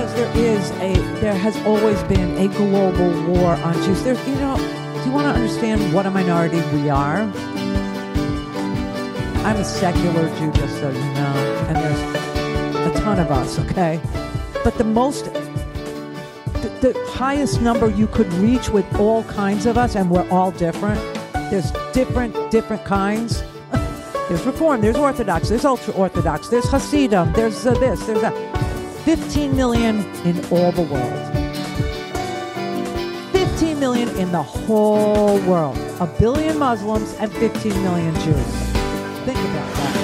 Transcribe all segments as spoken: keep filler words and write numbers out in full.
because there is a, there has always been a global war on Jews. There's, you know, do you want to understand what a minority we are? I'm a secular Jew, just so you know, and there's a ton of us, okay? But the most, the, the highest number you could reach with all kinds of us, and we're all different. There's different, different kinds. There's Reform, there's Orthodox, there's Ultra-Orthodox, there's Hasidim, there's uh, this, there's that. fifteen million in all the world. fifteen million in the whole world. A billion Muslims and fifteen million Jews. Think about that.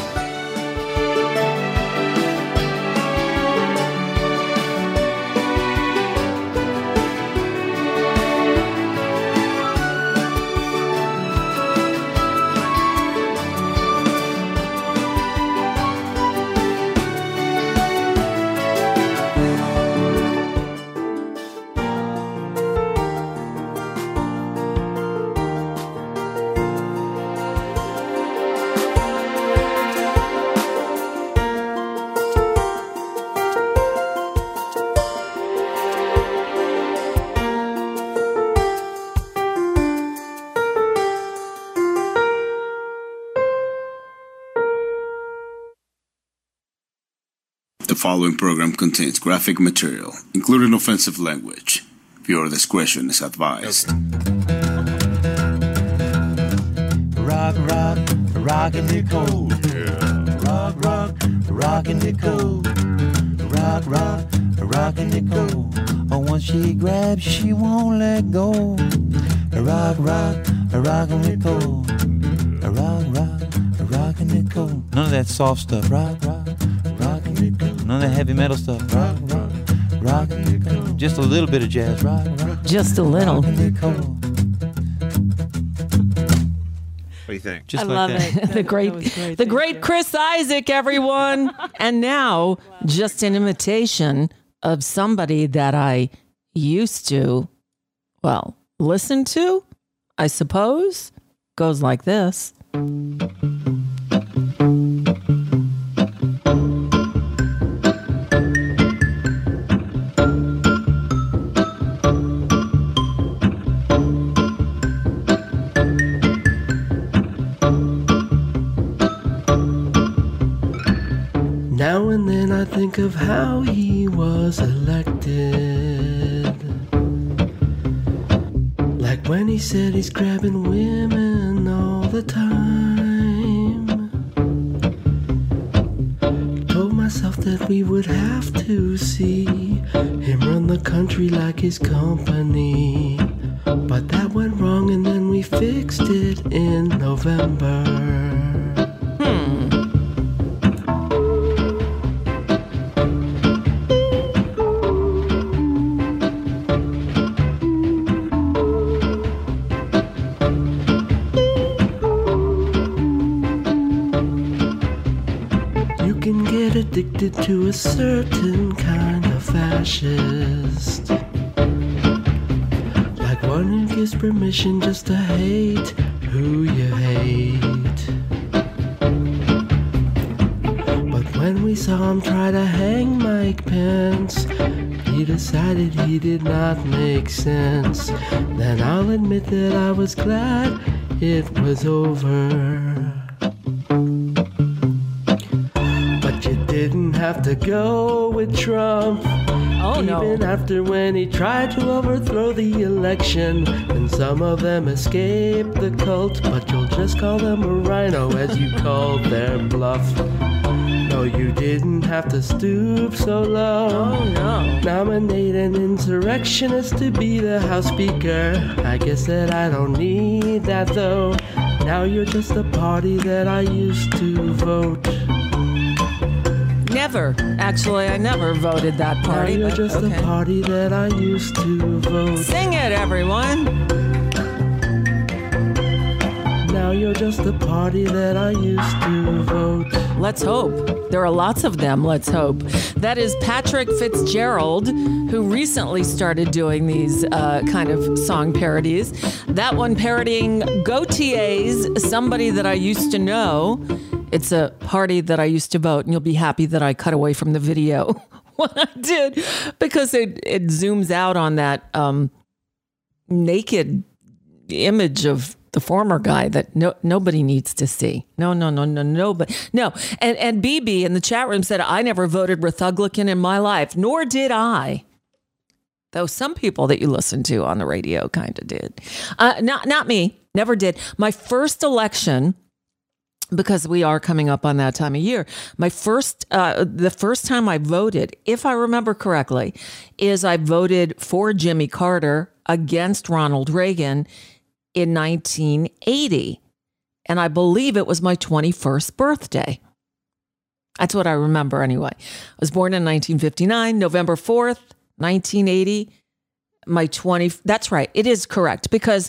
The following program contains graphic material, including offensive language. Viewer discretion is advised. Rock, rock, rockin' it cold. Rock, rock, rockin' it cold. Rock, rock, rockin' it cold. Oh, once she grabs, she won't let go. Rock, rock, rockin' it cold. Rock, rock, rockin' it cold. None of that soft stuff. Rock, rock, rockin' it cold. None of that heavy metal stuff. Rock, rock, rockin' it cold. Just a little bit of jazz. Rock, rock, just a little. Rockin' it cold. What do you think? Just I like love that. it. The great, great. the great Chris Isaak, everyone. And now, just an imitation of somebody that I used to, well, listen to, I suppose, goes like this. Now and then I think of how he was elected. Like when he said he's grabbing women all the time. Told myself that we would have to see him run the country like his company. But that went wrong and then we fixed it in November. Hmm. Addicted to a certain kind of fascist, like one who gives permission just to hate who you hate. But when we saw him try to hang Mike Pence, he decided he did not make sense. Then I'll admit that I was glad it was over. Didn't have to go with Trump. Oh, even no. Even after when he tried to overthrow the election. And some of them escaped the cult, but you'll just call them a rhino as you called their bluff. No, you didn't have to stoop so low. Oh, no. Nominate an insurrectionist to be the House Speaker. I guess that I don't need that though. Now you're just a party that I used to vote. Never. Actually, I never voted that party. Now you're but, just okay. a party that I used to vote. Sing it, everyone. Now you're just a party that I used to vote. Let's hope. There are lots of them, let's hope. That is Patrick Fitzgerald, who recently started doing these uh, kind of song parodies. That one parodying Gautier's Somebody That I Used to Know. It's a party that I used to vote, and you'll be happy that I cut away from the video when I did, because it, it zooms out on that um, naked image of the former guy that no nobody needs to see. No, no, no, no, no, but no. And and B B in the chat room said, I never voted Republican in my life, nor did I. Though some people that you listen to on the radio kind of did. Uh, not not me, never did. My first election, because we are coming up on that time of year, my first, uh, the first time I voted, if I remember correctly, is I voted for Jimmy Carter against Ronald Reagan in nineteen eighty. And I believe it was my twenty-first birthday. That's what I remember anyway. I was born in nineteen fifty-nine, November fourth, nineteen eighty. My twenty, that's right. It is correct because,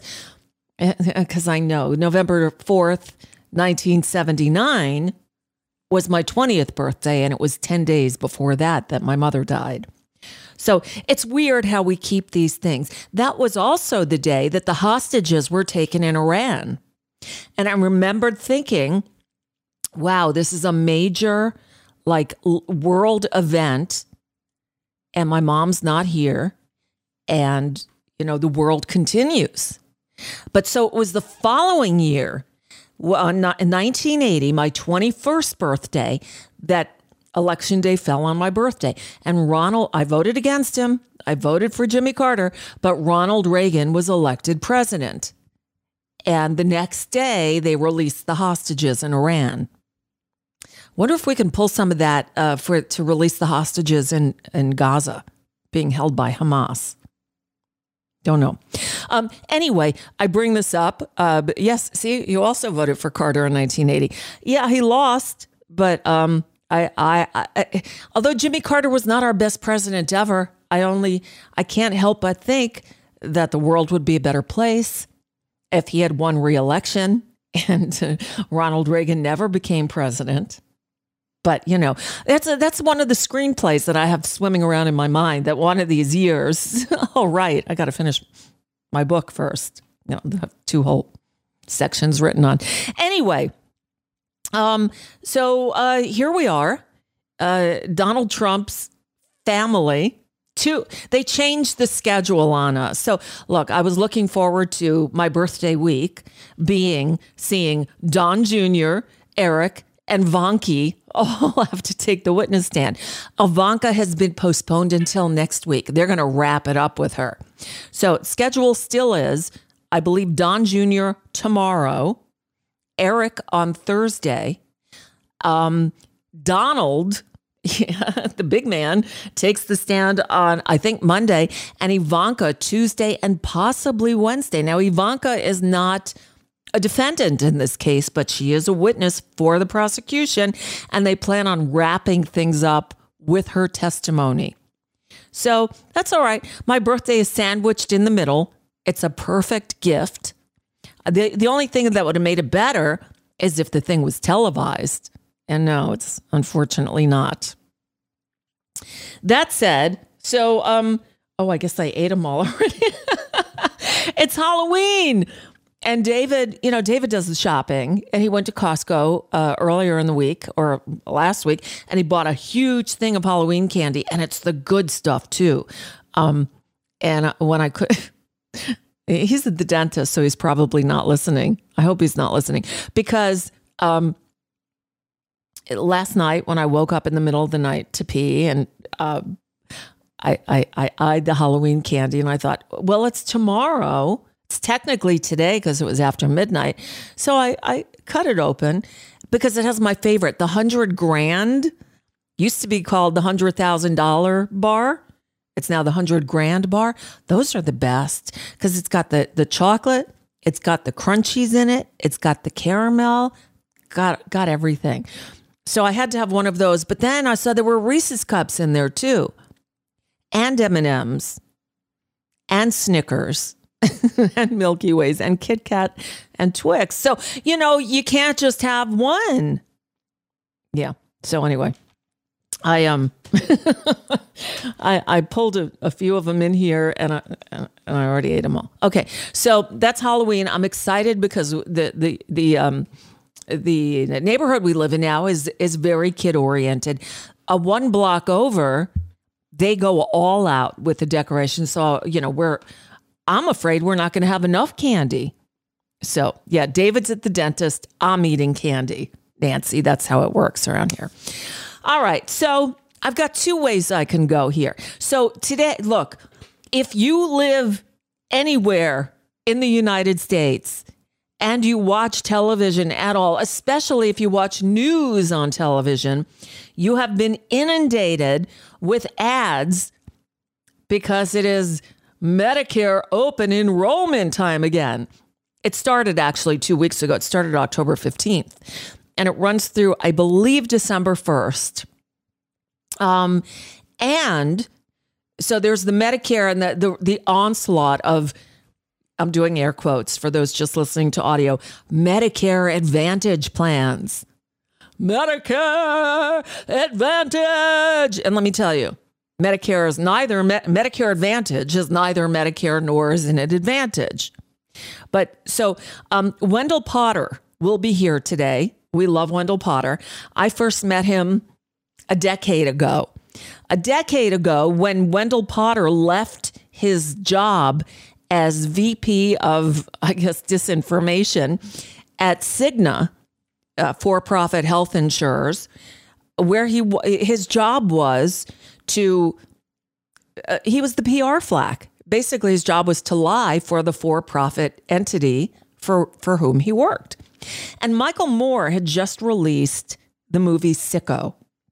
because I know November fourth, nineteen seventy-nine was my twentieth birthday. And it was ten days before that, that my mother died. So it's weird how we keep these things. That was also the day that the hostages were taken in Iran. And I remembered thinking, wow, this is a major like l- world event. And my mom's not here. And, you know, the world continues. But so it was the following year, well, in nineteen eighty, my twenty-first birthday, that Election day fell on my birthday. And Ronald, I voted against him. I voted for Jimmy Carter, but Ronald Reagan was elected president. And the next day, they released the hostages in Iran. Wonder if we can pull some of that uh, for to release the hostages in, in Gaza being held by Hamas. Don't know. Um, anyway, I bring this up. Uh, but yes, see, you also voted for Carter in nineteen eighty. Yeah, he lost, but um, I, I, I, although Jimmy Carter was not our best president ever, I only, I can't help but think that the world would be a better place if he had won re-election and uh, Ronald Reagan never became president. But, you know, that's a, that's one of the screenplays that I have swimming around in my mind, that one of these years, oh, right, I got to finish my book first. You know, have two whole sections written on. Anyway, um, so uh, here we are. Uh, Donald Trump's family, two, they changed the schedule on us. So, look, I was looking forward to my birthday week being seeing Don Junior, Eric, and Vanki all have to take the witness stand. Ivanka has been postponed until next week. They're going to wrap it up with her. So schedule still is, I believe, Don Junior tomorrow, Eric on Thursday, um, Donald, yeah, the big man, takes the stand on, I think, Monday, and Ivanka Tuesday and possibly Wednesday. Now, Ivanka is not a defendant in this case, but she is a witness for the prosecution, and they plan on wrapping things up with her testimony. So that's all right. My birthday is sandwiched in the middle. It's a perfect gift. The, the only thing that would have made it better is if the thing was televised. And no, it's unfortunately not. That said, so, um, oh, I guess I ate them all already. It's Halloween. And David, you know, David does the shopping, and he went to Costco uh, earlier in the week or last week, and he bought a huge thing of Halloween candy, and it's the good stuff too. Um, and when I could, he's at the dentist, so he's probably not listening. I hope he's not listening, because um, last night when I woke up in the middle of the night to pee, and uh, I, I, I eyed the Halloween candy, and I thought, well, it's tomorrow. It's technically today because it was after midnight. So I, I cut it open because it has my favorite. The hundred grand used to be called the hundred thousand dollar bar. It's now the hundred grand bar. Those are the best because it's got the, the chocolate. It's got the crunchies in it. It's got the caramel. Got, got everything. So I had to have one of those. But then I saw there were Reese's cups in there too. And M and M's. And Snickers. And Milky Ways and Kit Kat and Twix. So, you know, you can't just have one. Yeah. So anyway, I um I I pulled a, a few of them in here, and I and I already ate them all. Okay. So that's Halloween. I'm excited because the the the um the neighborhood we live in now is is very kid oriented. A one block over, they go all out with the decorations. So, you know, we're, I'm afraid we're not going to have enough candy. So, yeah, David's at the dentist. I'm eating candy. Nancy, that's how it works around here. All right. So I've got two ways I can go here. So today, look, if you live anywhere in the United States and you watch television at all, especially if you watch news on television, you have been inundated with ads because it is Medicare open enrollment time again. It started actually two weeks ago. It started October fifteenth, and it runs through, I believe, December first. Um, and so there's the Medicare and the, the, the onslaught of, I'm doing air quotes for those just listening to audio, Medicare Advantage plans. Medicare Advantage. And let me tell you, Medicare is neither, Medicare Advantage is neither Medicare nor is it Advantage. But so um, Wendell Potter will be here today. We love Wendell Potter. I first met him a decade ago. A decade ago when Wendell Potter left his job as V P of, I guess, disinformation at Cigna, uh, for-profit health insurers, where he his job was to, uh, he was the P R flack. Basically, his job was to lie for the for-profit entity for, for whom he worked. And Michael Moore had just released the movie Sicko.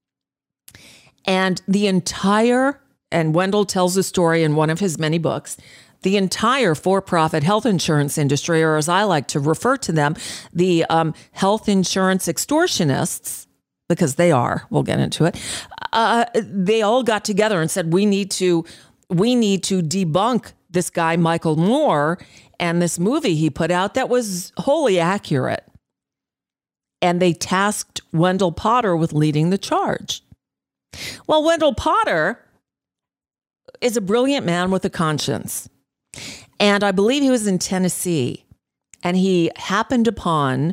And the entire, and Wendell tells the story in one of his many books, the entire for-profit health insurance industry, or as I like to refer to them, the um, health insurance extortionists, because they are, we'll get into it, uh, they all got together and said, we need to, we need to debunk this guy, Michael Moore, and this movie he put out that was wholly accurate. And they tasked Wendell Potter with leading the charge. Well, Wendell Potter is a brilliant man with a conscience. And I believe he was in Tennessee, and he happened upon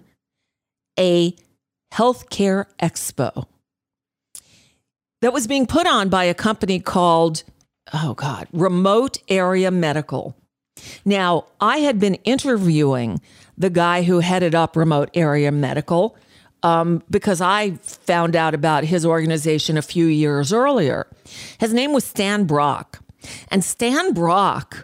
a healthcare expo that was being put on by a company called, oh God, Remote Area Medical. Now, I had been interviewing the guy who headed up Remote Area Medical um, because I found out about his organization a few years earlier. His name was Stan Brock. And Stan Brock,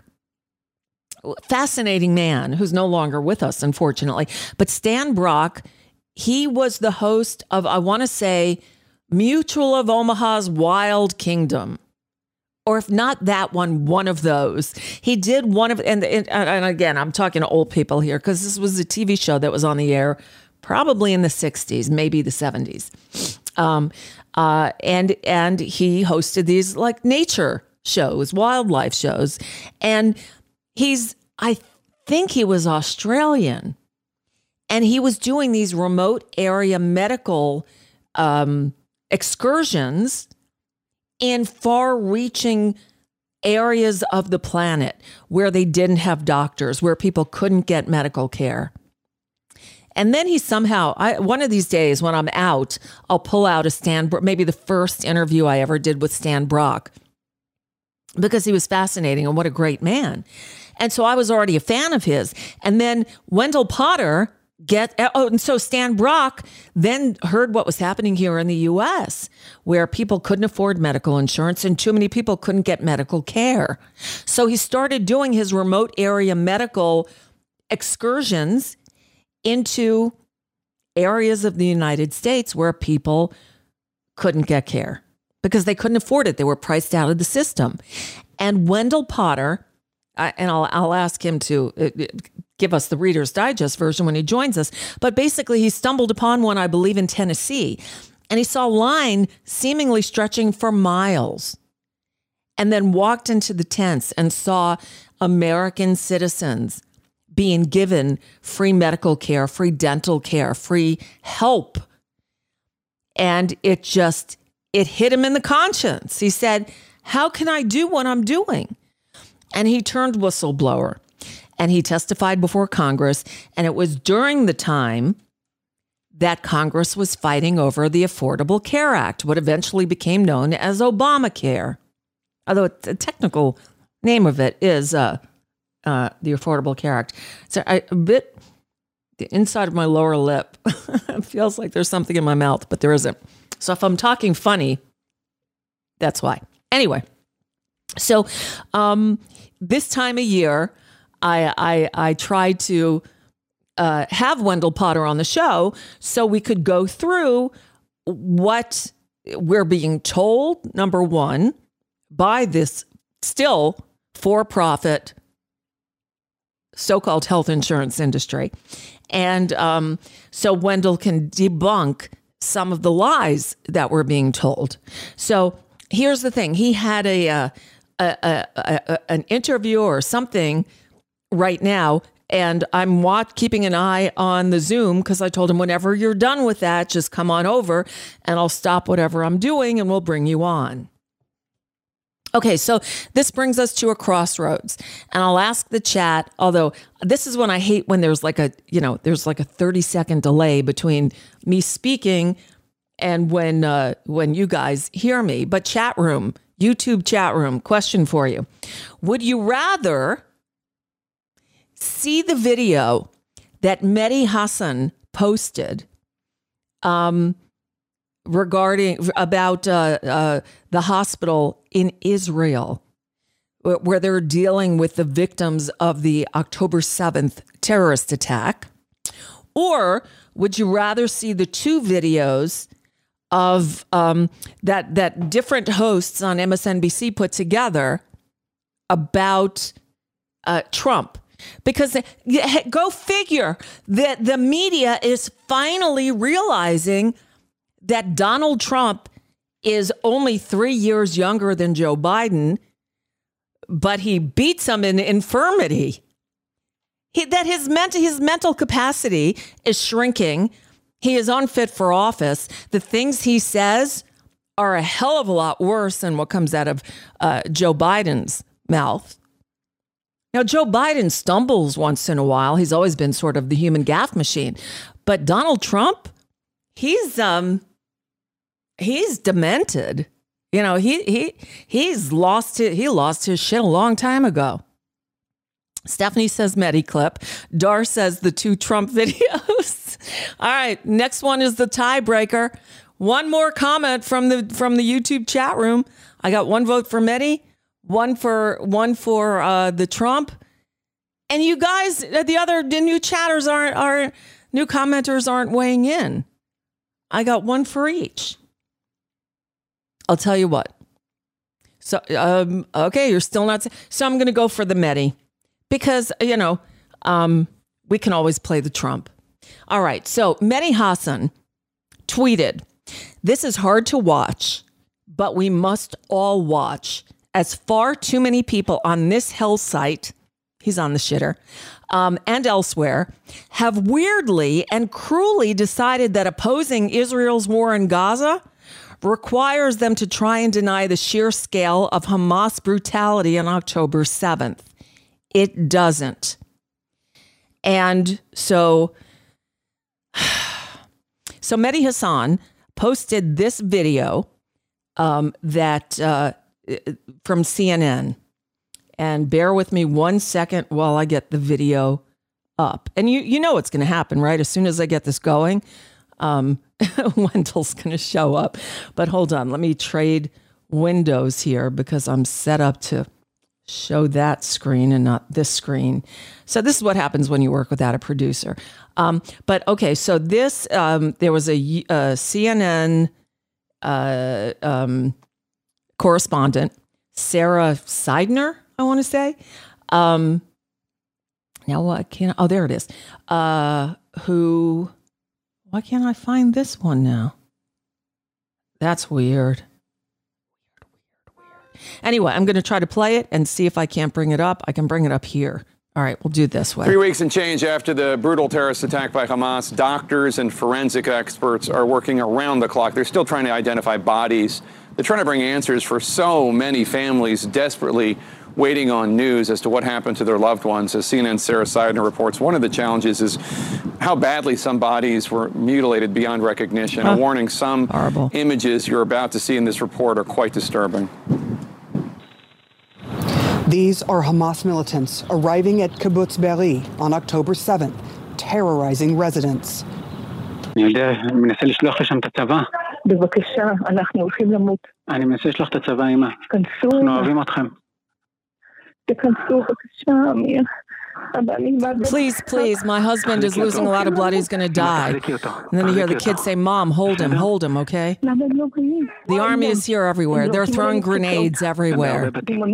fascinating man who's no longer with us, unfortunately. But Stan Brock, he was the host of, I want to say, Mutual of Omaha's Wild Kingdom. Or if not that one, one of those. He did one of, and, and, and again, I'm talking to old people here because this was a T V show that was on the air probably in the sixties, maybe the seventies. Um, uh, and and he hosted these like nature shows, wildlife shows. And he's, I think he was Australian. And he was doing these remote area medical um, excursions in far-reaching areas of the planet where they didn't have doctors, where people couldn't get medical care. And then he somehow, I, one of these days when I'm out, I'll pull out a Stan, maybe the first interview I ever did with Stan Brock, because he was fascinating and what a great man. And so I was already a fan of his. And then Wendell Potter get, oh, and so Stan Brock then heard what was happening here in the U S, where people couldn't afford medical insurance and too many people couldn't get medical care. So he started doing his remote area medical excursions into areas of the United States where people couldn't get care because they couldn't afford it. They were priced out of the system. And Wendell Potter, I, and I'll, I'll ask him to uh, give us the Reader's Digest version when he joins us. But basically, he stumbled upon one, I believe, in Tennessee. And he saw a line seemingly stretching for miles. And then walked into the tents and saw American citizens being given free medical care, free dental care, free help. And it just, it hit him in the conscience. He said, how can I do what I'm doing? And he turned whistleblower and he testified before Congress. And it was during the time that Congress was fighting over the Affordable Care Act, what eventually became known as Obamacare. although the technical name of it is uh, uh, the Affordable Care Act. So I, a bit, the inside of my lower lip feels like there's something in my mouth, but there isn't. So if I'm talking funny, that's why. Anyway, so um, this time of year, I I, I tried to uh, have Wendell Potter on the show so we could go through what we're being told, number one, by this still for-profit so-called health insurance industry. And um, so Wendell can debunk some of the lies that we're being told. So here's the thing. He had a, uh, a, a, a an interview or something right now, and I'm watch, keeping an eye on the Zoom because I told him whenever you're done with that, just come on over and I'll stop whatever I'm doing and we'll bring you on. Okay, so this brings us to a crossroads, and I'll ask the chat, although this is when I hate when there's like a, you know, there's like a thirty second delay between me speaking and when uh, when you guys hear me. But chat room, YouTube chat room, question for you. Would you rather see the video that Mehdi Hasan posted um, regarding about uh, uh, the hospital in Israel, where they're dealing with the victims of the October seventh terrorist attack? Or would you rather see the two videos of um, that that different hosts on M S N B C put together about uh, Trump? Because go figure that the media is finally realizing that Donald Trump is only three years younger than Joe Biden, but he beats him in infirmity. He, that his, ment- his mental capacity is shrinking. He is unfit for office. The things he says are a hell of a lot worse than what comes out of uh, Joe Biden's mouth. Now, Joe Biden stumbles once in a while. He's always been sort of the human gaffe machine. But Donald Trump, he's um, he's demented. You know, he he he's lost it. He lost his shit a long time ago. Stephanie says Mehdi clip. Dar says the two Trump videos. All right, next one is the tiebreaker. One more comment from the from the YouTube chat room. I got one vote for Mehdi. One for one for uh, the Trump, and you guys, the other the new chatters aren't are new commenters aren't weighing in. I got one for each. I'll tell you what. So um, okay, you're still not. So I'm going to go for the Mehdi because you know um, we can always play the Trump. All right. So Mehdi Hasan tweeted, "This is hard to watch, but we must all watch, as far too many people on this hell site," he's on the shitter, um, and elsewhere, "have weirdly and cruelly decided that opposing Israel's war in Gaza requires them to try and deny the sheer scale of Hamas brutality on October seventh. It doesn't." And so, so Mehdi Hasan posted this video um, that... Uh, from C N N, and bear with me one second while I get the video up. And you you know what's going to happen, right? As soon as I get this going, um, Wendell's going to show up. But hold on, let me trade windows here because I'm set up to show that screen and not this screen. So this is what happens when you work without a producer. Um, but okay, so this um, there was a, a C N N. Uh, um, correspondent, Sarah Seidner, I want to say. Um, now what can oh there it is. Uh, who? Why can't I find this one now? That's weird. Weird, weird, weird. Anyway, I'm going to try to play it and see if I can't bring it up. I can bring it up here. All right, we'll do it this way. Three weeks and change after the brutal terrorist attack by Hamas, doctors and forensic experts are working around the clock. They're still trying to identify bodies. They're trying to bring answers for so many families desperately waiting on news as to what happened to their loved ones. As C N N's Sarah Seidner reports, one of the challenges is how badly some bodies were mutilated beyond recognition. Huh. A warning, some Horrible. Images you're about to see in this report are quite disturbing. These are Hamas militants arriving at Kibbutz Be'eri on October seventh, terrorizing residents. אני יודע, אני מנסה לשלוח לשם את הצבא. בבקשה, אנחנו הולכים למות. אני מנסה לשלוח את הצבא, אמא. כנסו. אנחנו אוהבים אתכם. תכנסו, בבקשה, אמיר. Please, please, my husband is losing a lot of blood. He's going to die. And then you hear the kids say, Mom, hold him, hold him, okay? The army is here everywhere. They're throwing grenades everywhere.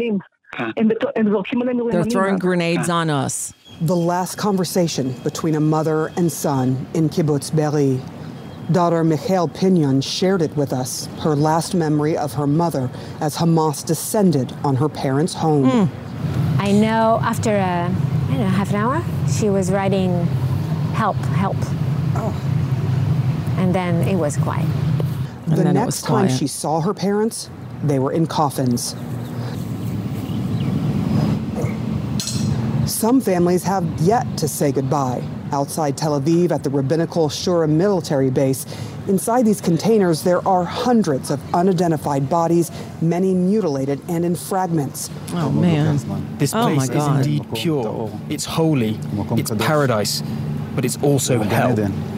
They're throwing grenades on us. The last conversation between a mother and son in Kibbutz Be'eri. Daughter Michal Pinion shared it with us, her last memory of her mother as Hamas descended on her parents' home. Mm. I know after, a, I don't know, half an hour, she was writing, help, help. Oh. And then it was quiet. And the next time she saw her parents, they were in coffins. Some families have yet to say goodbye. Outside Tel Aviv at the rabbinical Shura military base, inside these containers there are hundreds of unidentified bodies, many mutilated and in fragments. Oh man. This oh place my is God. indeed pure. It's holy. It's paradise. But it's also hell.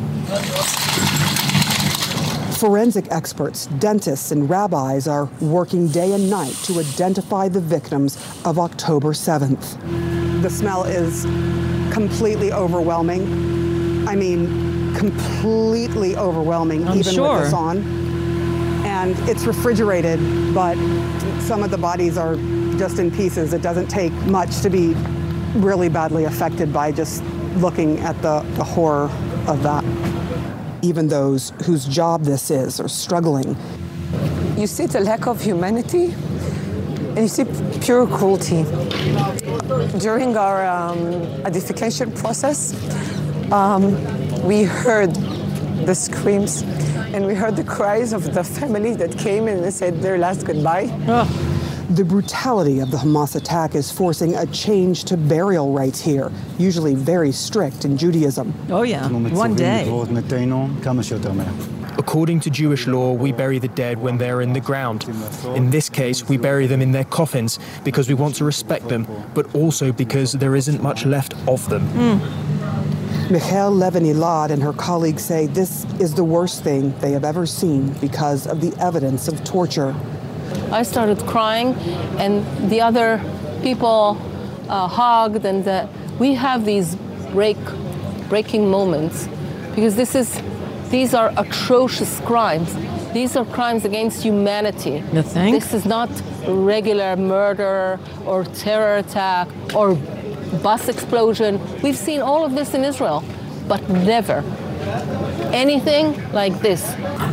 Forensic experts, dentists, and rabbis are working day and night to identify the victims of October seventh. The smell is completely overwhelming. I mean, completely overwhelming, I'm even sure. with this on. And it's refrigerated, but some of the bodies are just in pieces. It doesn't take much to be really badly affected by just looking at the, the horror of that. Even those whose job this is are struggling. You see the lack of humanity, and you see pure cruelty. During our um, identification process, um, we heard the screams and we heard the cries of the family that came and they said their last goodbye. Ugh. The brutality of the Hamas attack is forcing a change to burial rites here, usually very strict in Judaism. Oh yeah, one day. According to Jewish law, we bury the dead when they're in the ground. In this case, we bury them in their coffins because we want to respect them, but also because there isn't much left of them. Mm. Michal Levin-Elad and her colleagues say this is the worst thing they have ever seen because of the evidence of torture. I started crying, and the other people uh, hugged, and the, we have these break, breaking moments because this is, these are atrocious crimes. These are crimes against humanity. You think? This is not regular murder or terror attack or bus explosion. We've seen all of this in Israel, but never anything like this.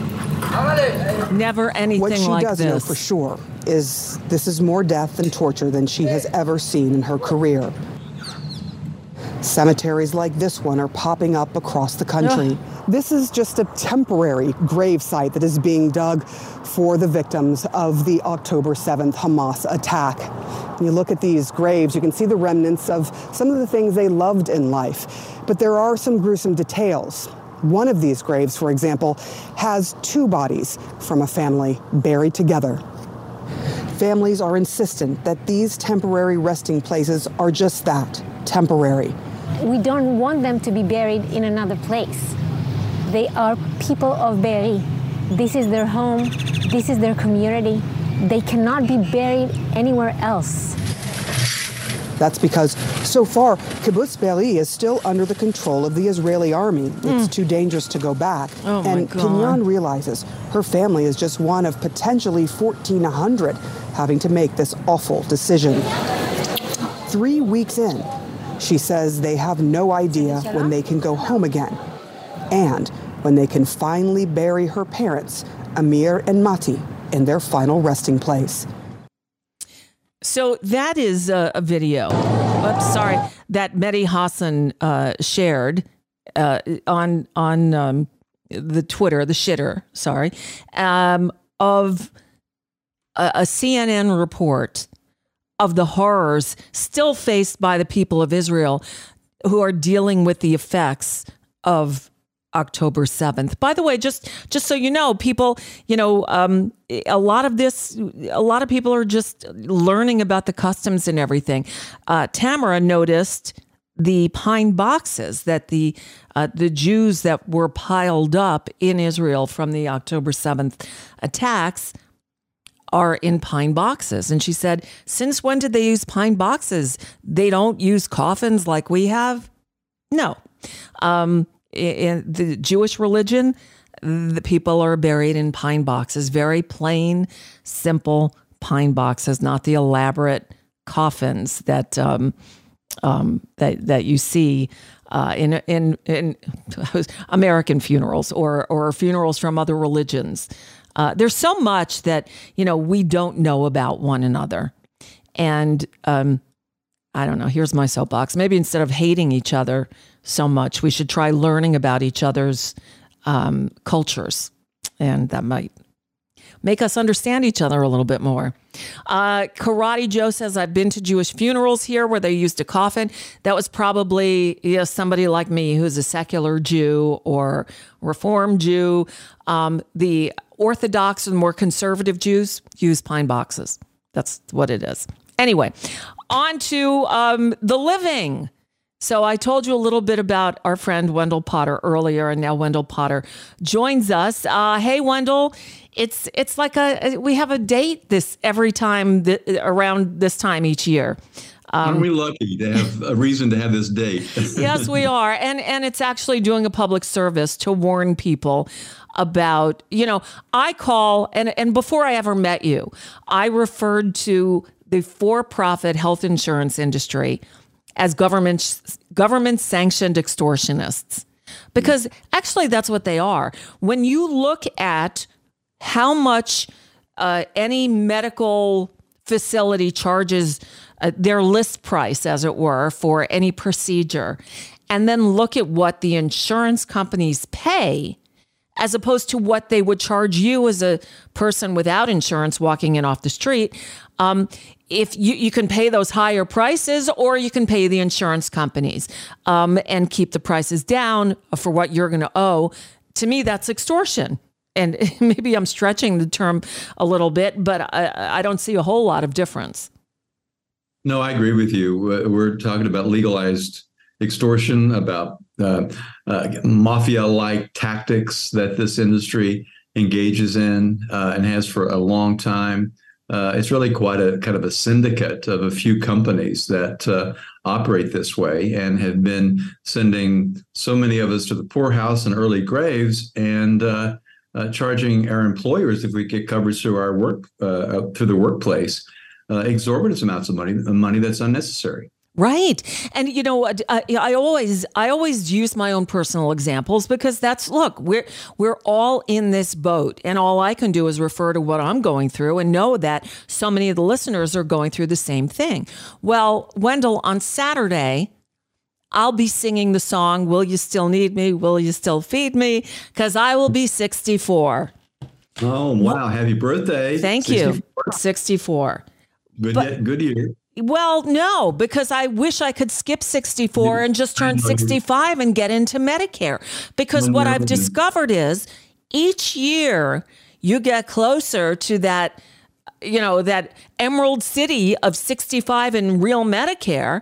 Never anything like this. What she like does this. know for sure is this is more death and torture than she has ever seen in her career. Cemeteries like this one are popping up across the country. Ugh. This is just a temporary grave site that is being dug for the victims of the October seventh Hamas attack. When you look at these graves, you can see the remnants of some of the things they loved in life. But there are some gruesome details. One of these graves, for example, has two bodies from a family buried together. Families are insistent that these temporary resting places are just that, temporary. We don't want them to be buried in another place. They are people of Be'eri. This is their home. This is their community. They cannot be buried anywhere else. That's because, so far, Kibbutz Be'eri is still under the control of the Israeli army. Mm. It's too dangerous to go back. Oh and my God. Pinion realizes her family is just one of potentially fourteen hundred having to make this awful decision. Three weeks in, she says they have no idea when they can go home again and when they can finally bury her parents, Amir and Mati, in their final resting place. So that is a, a video, oops, sorry, that Mehdi Hassan uh, shared uh, on on um, the Twitter, the shitter, sorry, um, of a, a C N N report of the horrors still faced by the people of Israel who are dealing with the effects of October seventh. By the way, just just so you know, people, you know, um, a lot of this, a lot of people are just learning about the customs and everything. Uh, Tamara noticed the pine boxes that the uh, the Jews that were piled up in Israel from the October seventh attacks are in pine boxes. And she said, since when did they use pine boxes? They don't use coffins like we have? No. Um, in the Jewish religion, the people are buried in pine boxes, very plain, simple pine boxes, not the elaborate coffins that um, um, that that you see uh, in in in American funerals or or funerals from other religions. Uh, there's so much that, you know, we don't know about one another. And um, I don't know, here's my soapbox. Maybe instead of hating each other so much, we should try learning about each other's um, cultures. And that might make us understand each other a little bit more. Uh, Karate Joe says, I've been to Jewish funerals here where they used a coffin. That was probably you know, somebody like me who's a secular Jew or Reform Jew. Um, the Orthodox and more conservative Jews use pine boxes. That's what it is. Anyway, on to um, the living. So I told you a little bit about our friend Wendell Potter earlier, and now Wendell Potter joins us. Uh, hey, Wendell, it's it's like a we have a date this every time th- around this time each year. Um, Aren't we lucky to have a reason to have this date? Yes, we are, and and it's actually doing a public service to warn people about, you know, I call and and before I ever met you, I referred to the for-profit health insurance industry as government government sanctioned extortionists, because actually that's what they are. When you look at how much uh, any medical facility charges uh, their list price, as it were, for any procedure, and then look at what the insurance companies pay, as opposed to what they would charge you as a person without insurance walking in off the street. Um, if you, you can pay those higher prices, or you can pay the insurance companies um, and keep the prices down for what you're going to owe. To me, that's extortion. And maybe I'm stretching the term a little bit, but I, I don't see a whole lot of difference. No, I agree with you. We're talking about legalized extortion, about uh, uh, mafia-like tactics that this industry engages in uh, and has for a long time. Uh, it's really quite a kind of a syndicate of a few companies that uh, operate this way and have been sending so many of us to the poorhouse and early graves, and uh, uh, charging our employers, if we get coverage through our work uh, through the workplace, uh, exorbitant amounts of money, money that's unnecessary. Right. And, you know, I, I always I always use my own personal examples, because that's, look, we're we're all in this boat, and all I can do is refer to what I'm going through and know that so many of the listeners are going through the same thing. Well, Wendell, on Saturday, I'll be singing the song, Will You Still Need Me? Will You Still Feed Me? Because I will be sixty-four. Oh, wow. Happy birthday. Thank sixty-four. you. sixty-four. Good, But- good year. Well, no, because I wish I could skip sixty-four and just turn sixty-five and get into Medicare. Because what I've discovered is each year you get closer to that, you know, that emerald city of sixty-five in real Medicare,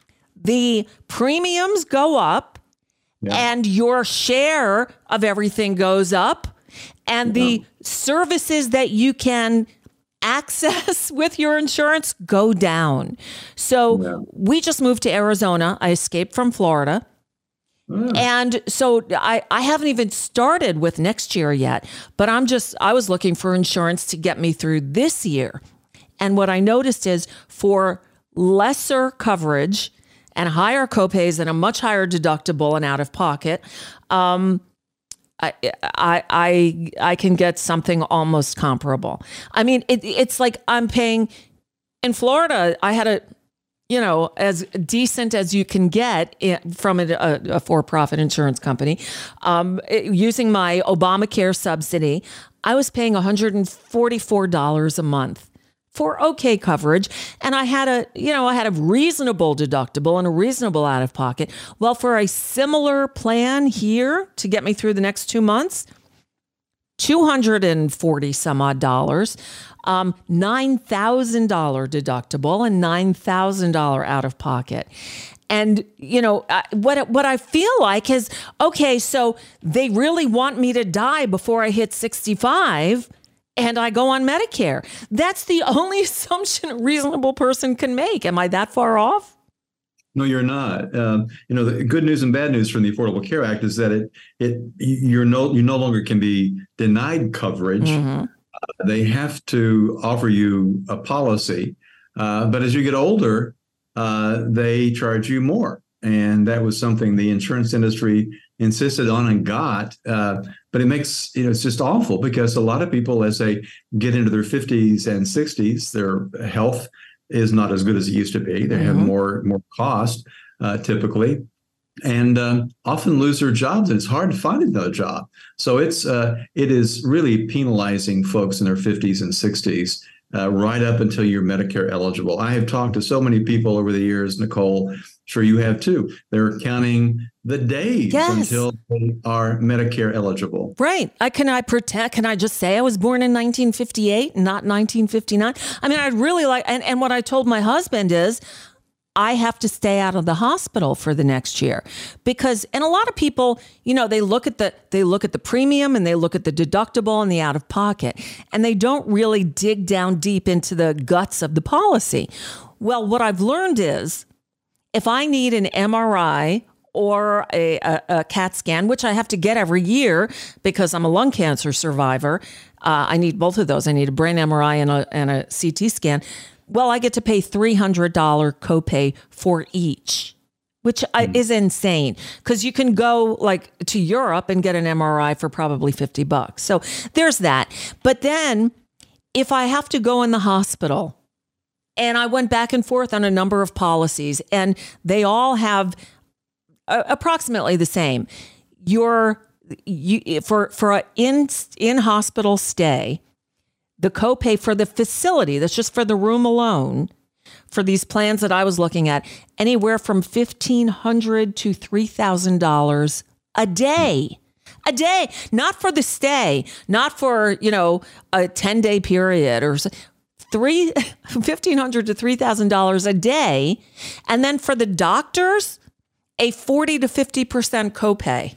the premiums go up and your share of everything goes up, and the services that you can access with your insurance go down. So yeah. we just moved to Arizona. I escaped from Florida. Yeah. And so I, I haven't even started with next year yet, but I'm just, I was looking for insurance to get me through this year. And what I noticed is for lesser coverage and higher copays and a much higher deductible and out of pocket, um, I, I I I can get something almost comparable. I mean, it, it's like I'm paying in Florida. I had a, you know, as decent as you can get from a, a for-profit insurance company, um, it, using my Obamacare subsidy. I was paying one hundred forty-four dollars a month for okay coverage. And I had a, you know, I had a reasonable deductible and a reasonable out of pocket. Well, for a similar plan here to get me through the next two months, two hundred forty some odd dollars, um, nine thousand dollars deductible and nine thousand dollars out of pocket. And, you know, what what I feel like is, okay, so they really want me to die before I hit sixty-five and I go on Medicare. That's the only assumption a reasonable person can make. Am I that far off? No, you're not. Um, you know, the good news and bad news from the Affordable Care Act is that it it you're no you no longer can be denied coverage. Mm-hmm. Uh, they have to offer you a policy, uh, but as you get older, uh, they charge you more, and that was something the insurance industry insisted on and got. Uh, but it makes, you know, it's just awful because a lot of people, as they get into their fifties and sixties, their health is not as good as it used to be. They mm-hmm. have more more cost uh, typically, and uh, often lose their jobs. And it's hard to find another job. So it's uh, it is really penalizing folks in their fifties and sixties uh, right up until you're Medicare eligible. I have talked to so many people over the years, Nicole. Sure, you have too. They're counting the days yes. until they are Medicare eligible. Right. I can I protect? Can I just say I was born in nineteen fifty-eight, not nineteen fifty-nine? I mean, I'd really like. And, and what I told my husband is, I have to stay out of the hospital for the next year because, and a lot of people, you know, they look at the they look at the premium and they look at the deductible and the out of pocket, and they don't really dig down deep into the guts of the policy. Well, what I've learned is, if I need an M R I or a, a, a CAT scan, which I have to get every year because I'm a lung cancer survivor, uh, I need both of those. I need a brain M R I and a, and a C T scan. Well, I get to pay three hundred dollars copay for each, which mm. is insane because you can go like to Europe and get an M R I for probably fifty bucks. So there's that. But then if I have to go in the hospital, and I went back and forth on a number of policies, and they all have uh, approximately the same. Your you for for an in in hospital stay, the copay for the facility, that's just for the room alone, for these plans that I was looking at, anywhere from fifteen hundred to three thousand dollars a day. A day, not for the stay, not for, you know, a ten day period or so. Three fifteen hundred to three thousand dollars a day, and then for the doctors, a forty to fifty percent copay.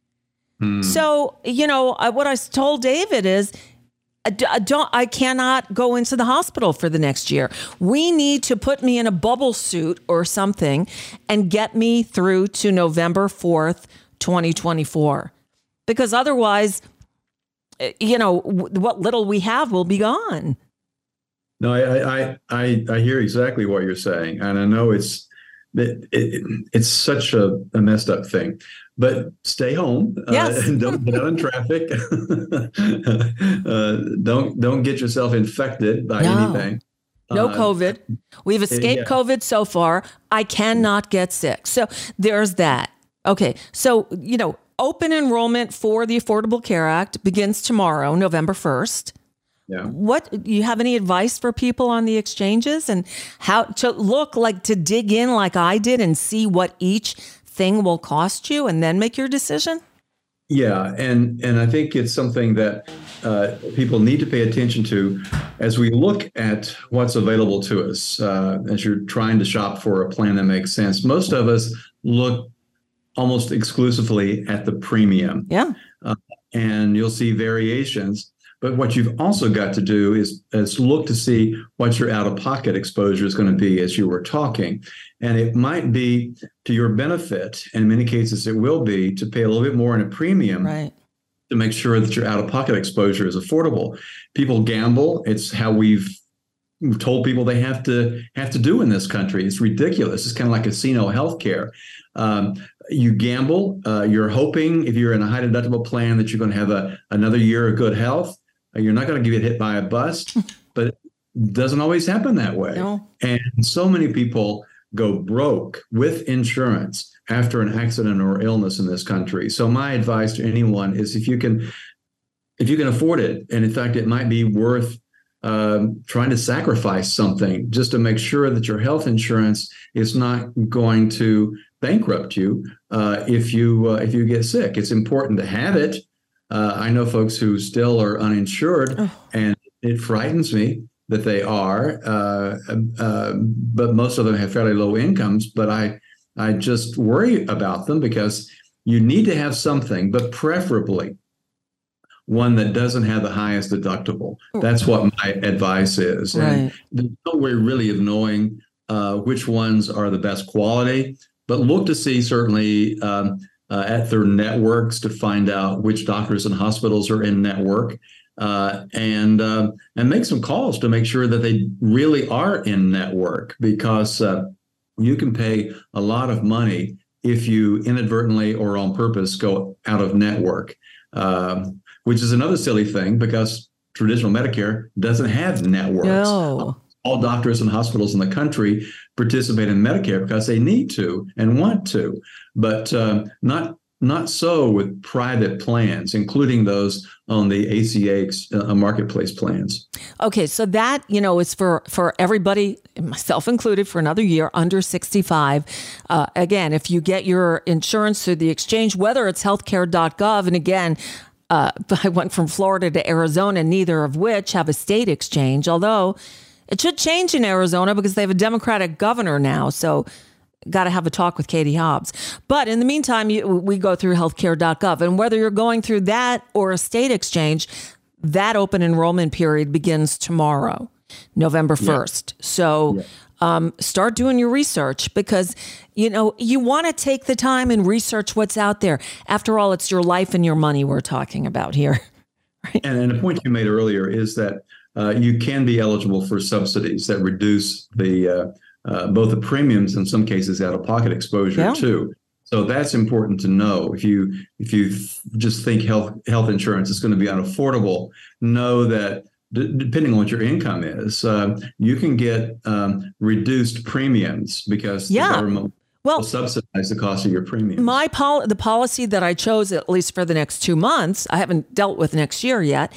Hmm. So you know what I told David is, I don't, I cannot go into the hospital for the next year. We need to put me in a bubble suit or something and get me through to November fourth, twenty twenty-four, because otherwise, you know, what little we have will be gone. No, I, I I I hear exactly what you're saying, and I know it's it, it, it's such a, a messed up thing. But stay home. Yes. Uh, don't get out in traffic. uh, don't don't get yourself infected by no. anything. No uh, COVID. We've escaped yeah. COVID so far. I cannot get sick. So there's that. Okay. So you know, open enrollment for the Affordable Care Act begins tomorrow, November first. Yeah. What, do you have any advice for people on the exchanges and how to look like, to dig in like I did and see what each thing will cost you and then make your decision? Yeah. And, and I think it's something that uh, people need to pay attention to as we look at what's available to us, uh, as you're trying to shop for a plan that makes sense. Most of us look almost exclusively at the premium. Yeah. Uh, and you'll see variations. But what you've also got to do is, is look to see what your out-of-pocket exposure is going to be as you were talking. And it might be to your benefit, and in many cases it will be, to pay a little bit more in a premium right. to make sure that your out-of-pocket exposure is affordable. People gamble. It's how we've told people they have to have to do in this country. It's ridiculous. It's kind of like casino healthcare. Um, you gamble. Uh, you're hoping, if you're in a high deductible plan, that you're going to have a another year of good health. You're not going to get hit by a bus, but it doesn't always happen that way. No. And so many people go broke with insurance after an accident or illness in this country. So my advice to anyone is, if you can, if you can afford it, and in fact, it might be worth um, trying to sacrifice something just to make sure that your health insurance is not going to bankrupt you uh, if you uh, if you get sick. It's important to have it. Uh, I know folks who still are uninsured, oh. and it frightens me that they are. Uh, uh, but most of them have fairly low incomes. But I I just worry about them because you need to have something, but preferably one that doesn't have the highest deductible. That's what my advice is. Right. And there's no way really of knowing uh, which ones are the best quality, but look to see certainly um, uh, at their networks to find out which doctors and hospitals are in network, uh, and uh, and make some calls to make sure that they really are in network, because uh, you can pay a lot of money if you inadvertently or on purpose go out of network. Um, which is another silly thing because traditional Medicare doesn't have networks. No. All doctors and hospitals in the country participate in Medicare because they need to and want to, but um, not not so with private plans, including those on the A C A uh, marketplace plans. Okay, so that, you know, is for, for everybody, myself included, for another year under sixty-five. Uh, again, if you get your insurance through the exchange, whether it's healthcare dot gov, and again, Uh, I went from Florida to Arizona, neither of which have a state exchange, although it should change in Arizona because they have a Democratic governor now. So got to have a talk with Katie Hobbs. But in the meantime, you, we go through healthcare dot gov. And whether you're going through that or a state exchange, that open enrollment period begins tomorrow, November first. Yeah. So yeah. Um, start doing your research because, you know, you want to take the time and research what's out there. After all, it's your life and your money we're talking about here. Right? And, and a point you made earlier is that uh, you can be eligible for subsidies that reduce the uh, uh, both the premiums, in some cases, out-of-pocket exposure yeah. too. So that's important to know. If you if you just think health health insurance is going to be unaffordable, know that depending on what your income is, uh, you can get um, reduced premiums because yeah. the government well, will subsidize the cost of your premiums. My pol- the policy that I chose, at least for the next two months, I haven't dealt with next year yet,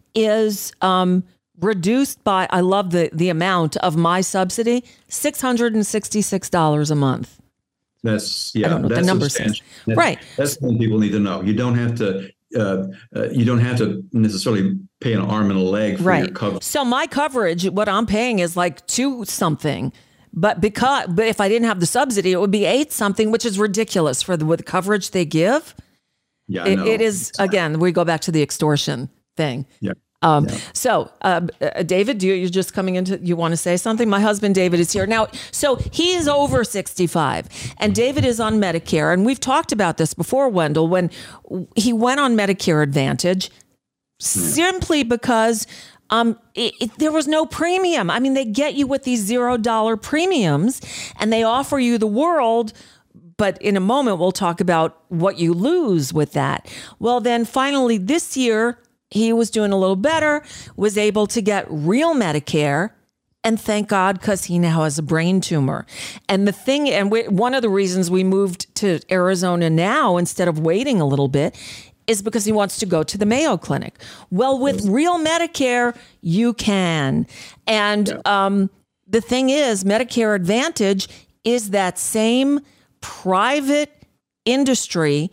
is um, reduced by, I love the, the amount of my subsidy, six hundred sixty-six dollars a month. That's, yeah, I don't know that's the numbers. substantial. That's, right. That's what people need to know. You don't have to Uh, uh, you don't have to necessarily pay an arm and a leg for right. your coverage. So my coverage, what I'm paying is like two something, but because but if I didn't have the subsidy, it would be eight something, which is ridiculous for the with the coverage they give. Yeah, it, I know. it is. Again, we go back to the extortion thing. Yeah. Um, yeah. So, uh, David, do you, you're just coming into, you want to say something? My husband, David, is here now. So he is over sixty-five and David is on Medicare. And we've talked about this before, Wendell, when he went on Medicare Advantage yeah. simply because um, it, it, there was no premium. I mean, they get you with these zero dollar premiums and they offer you the world. But in a moment, we'll talk about what you lose with that. Well, then finally this year, he was doing a little better, was able to get real Medicare. And thank God, because he now has a brain tumor. And the thing, and we, one of the reasons we moved to Arizona now instead of waiting a little bit is because he wants to go to the Mayo Clinic. Well, with yes. real Medicare, you can. And yeah. um, the thing is, Medicare Advantage is that same private industry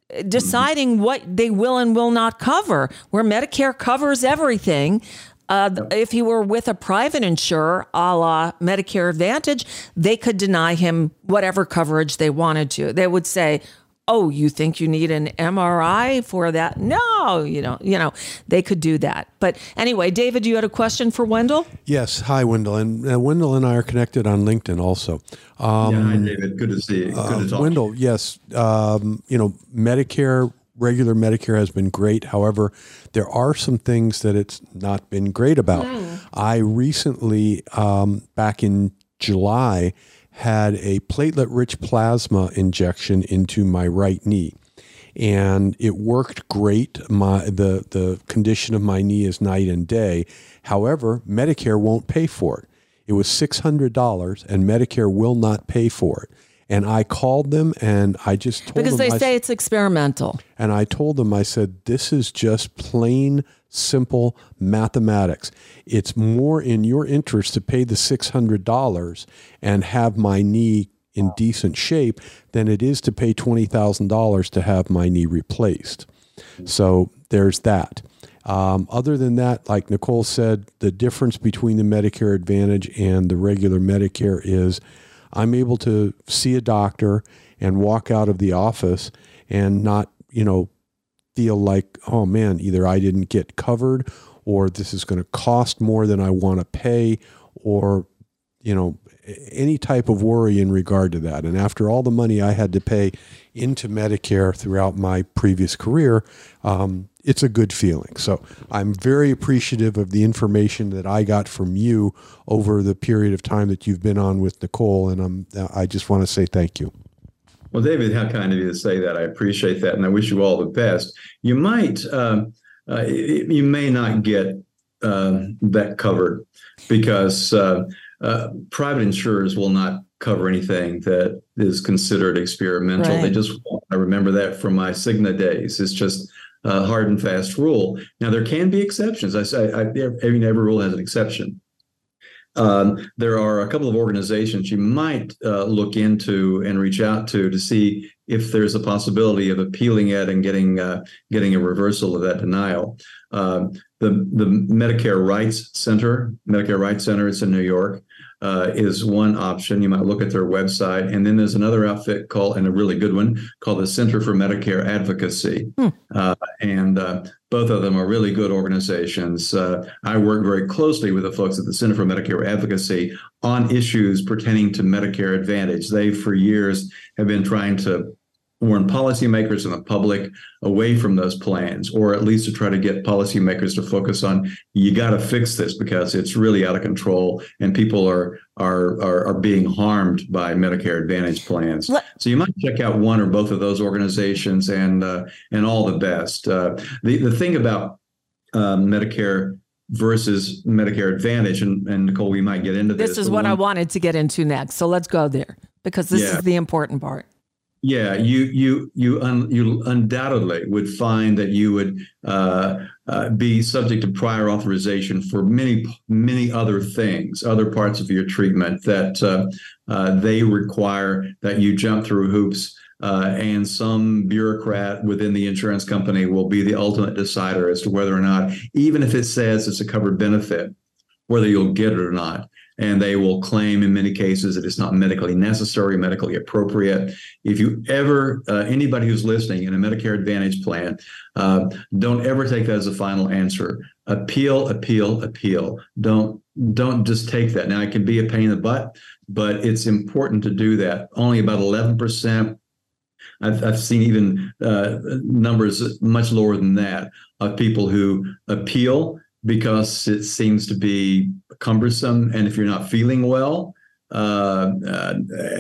deciding what they will and will not cover, where Medicare covers everything. Uh, if he were with a private insurer, a la Medicare Advantage, they could deny him whatever coverage they wanted to. They would say, oh, you think you need an M R I for that? No, you don't. You know, they could do that. But anyway, David, you had a question for Wendell? Yes. Hi, Wendell. And uh, Wendell and I are connected on LinkedIn also. Um, yeah, hi, David. Good to see you. Good uh, to talk. Wendell, yes. Um, you know, Medicare, regular Medicare has been great. However, there are some things that it's not been great about. Mm. I recently, um, back in July, had a platelet-rich plasma injection into my right knee, and it worked great. My the the condition of my knee is night and day. However, Medicare won't pay for it. It was six hundred dollars, and Medicare will not pay for it. And I called them, and I just told because them they I, say it's experimental. And I told them, I said, this is just plain simple mathematics. It's more in your interest to pay the six hundred dollars and have my knee in decent shape than it is to pay twenty thousand dollars to have my knee replaced. So there's that. Um, other than that, like Nicole said, the difference between the Medicare Advantage and the regular Medicare is I'm able to see a doctor and walk out of the office and not, you know, feel like, oh man, either I didn't get covered or this is going to cost more than I want to pay, or, you know, any type of worry in regard to that. And after all the money I had to pay into Medicare throughout my previous career, um, it's a good feeling. So I'm very appreciative of the information that I got from you over the period of time that you've been on with Nicole. And I'm, I just want to say thank you. Well, David, how kind of you to say that. I appreciate that, and I wish you all the best. You might, um, uh, you may not get uh, that covered because uh, uh, private insurers will not cover anything that is considered experimental. Right. They just won't. I remember that from my Cigna days. It's just a hard and fast rule. Now, there can be exceptions. I say I, every, every rule has an exception. Um, there are a couple of organizations you might uh, look into and reach out to to see if there's a possibility of appealing it and getting uh, getting a reversal of that denial. Um, the the Medicare Rights Center, Medicare Rights Center, it's in New York, uh, is one option. You might look at their website, and then there's another outfit called, and a really good one, called the Center for Medicare Advocacy, hmm. uh, and uh, both of them are really good organizations. Uh, I work very closely with the folks at the Center for Medicare Advocacy on issues pertaining to Medicare Advantage. They, for years, have been trying to warn policymakers and the public away from those plans, or at least to try to get policymakers to focus on, you got to fix this because it's really out of control and people are are are, are being harmed by Medicare Advantage plans. Let- so you might check out one or both of those organizations, and uh, and all the best. Uh, the the thing about uh, Medicare versus Medicare Advantage, and, and Nicole, we might get into this. This is what one, I wanted to get into next. So let's go there, because this yeah. is the important part. Yeah, you you you un, you undoubtedly would find that you would uh, uh, be subject to prior authorization for many many other things, other parts of your treatment that uh, uh, they require that you jump through hoops, uh, and some bureaucrat within the insurance company will be the ultimate decider as to whether or not, even if it says it's a covered benefit, whether you'll get it or not. And they will claim in many cases that it's not medically necessary, medically appropriate. If you ever, uh, anybody who's listening in a Medicare Advantage plan, uh, don't ever take that as a final answer. Appeal, appeal, appeal. Don't don't just take that. Now, it can be a pain in the butt, but it's important to do that. Only about eleven percent. I've, I've seen even uh, numbers much lower than that of people who appeal because it seems to be cumbersome, and if you're not feeling well, uh, uh,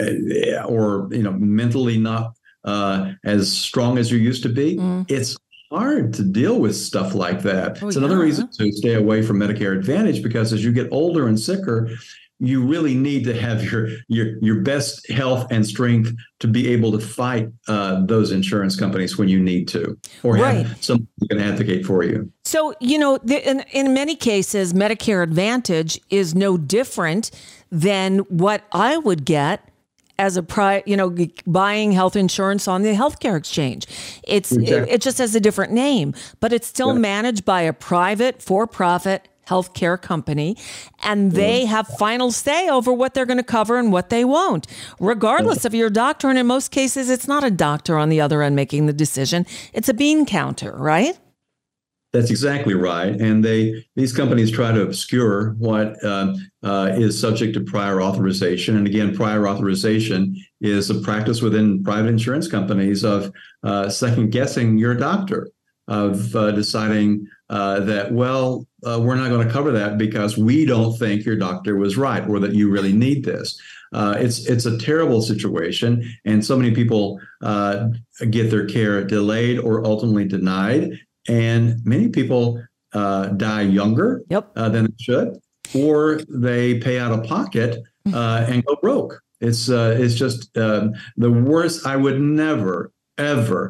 or you know, mentally not uh, as strong as you used to be, mm. it's hard to deal with stuff like that. Oh, it's another yeah. reason to stay away from Medicare Advantage, because as you get older and sicker, you really need to have your your your best health and strength to be able to fight uh, those insurance companies when you need to, or right. have someone who can advocate for you. So, you know, the, in, in many cases, Medicare Advantage is no different than what I would get as a pri, you know, buying health insurance on the healthcare exchange. It's exactly. it, it just has a different name, but it's still yeah. managed by a private, for-profit healthcare company, and they have final say over what they're going to cover and what they won't, regardless of your doctor. And in most cases, it's not a doctor on the other end making the decision. It's a bean counter, right? That's exactly right. And they these companies try to obscure what uh, uh, is subject to prior authorization. And again, prior authorization is a practice within private insurance companies of uh, second guessing your doctor, of uh, deciding uh, that, well, uh, we're not going to cover that because we don't think your doctor was right, or that you really need this. Uh, it's it's a terrible situation, and so many people uh, get their care delayed or ultimately denied, and many people uh, die younger yep. uh, than they should, or they pay out of pocket uh, and go broke. It's uh, it's just uh, the worst. I would never, ever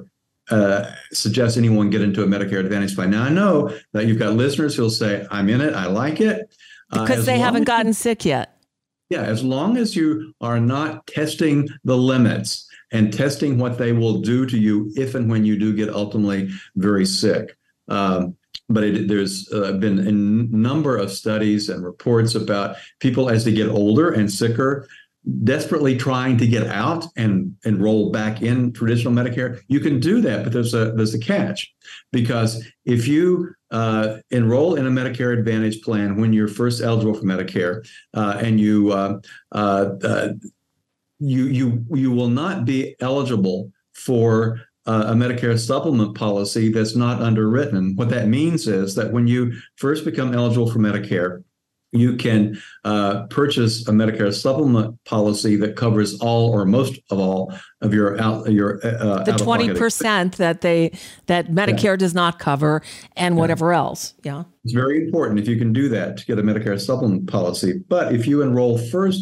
uh, suggest anyone get into a Medicare Advantage plan. Now, I know that you've got listeners who'll say, I'm in it, I like it. Uh, because they haven't gotten you, sick yet. Yeah, as long as you are not testing the limits and testing what they will do to you if and when you do get ultimately very sick. Um, but it, there's uh, been a number of studies and reports about people as they get older and sicker, desperately trying to get out and enroll back in traditional Medicare. You can do that, but there's a there's a catch, because if you uh, enroll in a Medicare Advantage plan when you're first eligible for Medicare, uh, and you uh, uh, uh, you you you will not be eligible for uh, a Medicare supplement policy that's not underwritten. What that means is that when you first become eligible for Medicare, you can uh, purchase a Medicare supplement policy that covers all or most of all of your out your uh, the twenty percent that they that Medicare yeah. does not cover, and whatever yeah. else. Yeah, it's very important if you can do that to get a Medicare supplement policy. But if you enroll first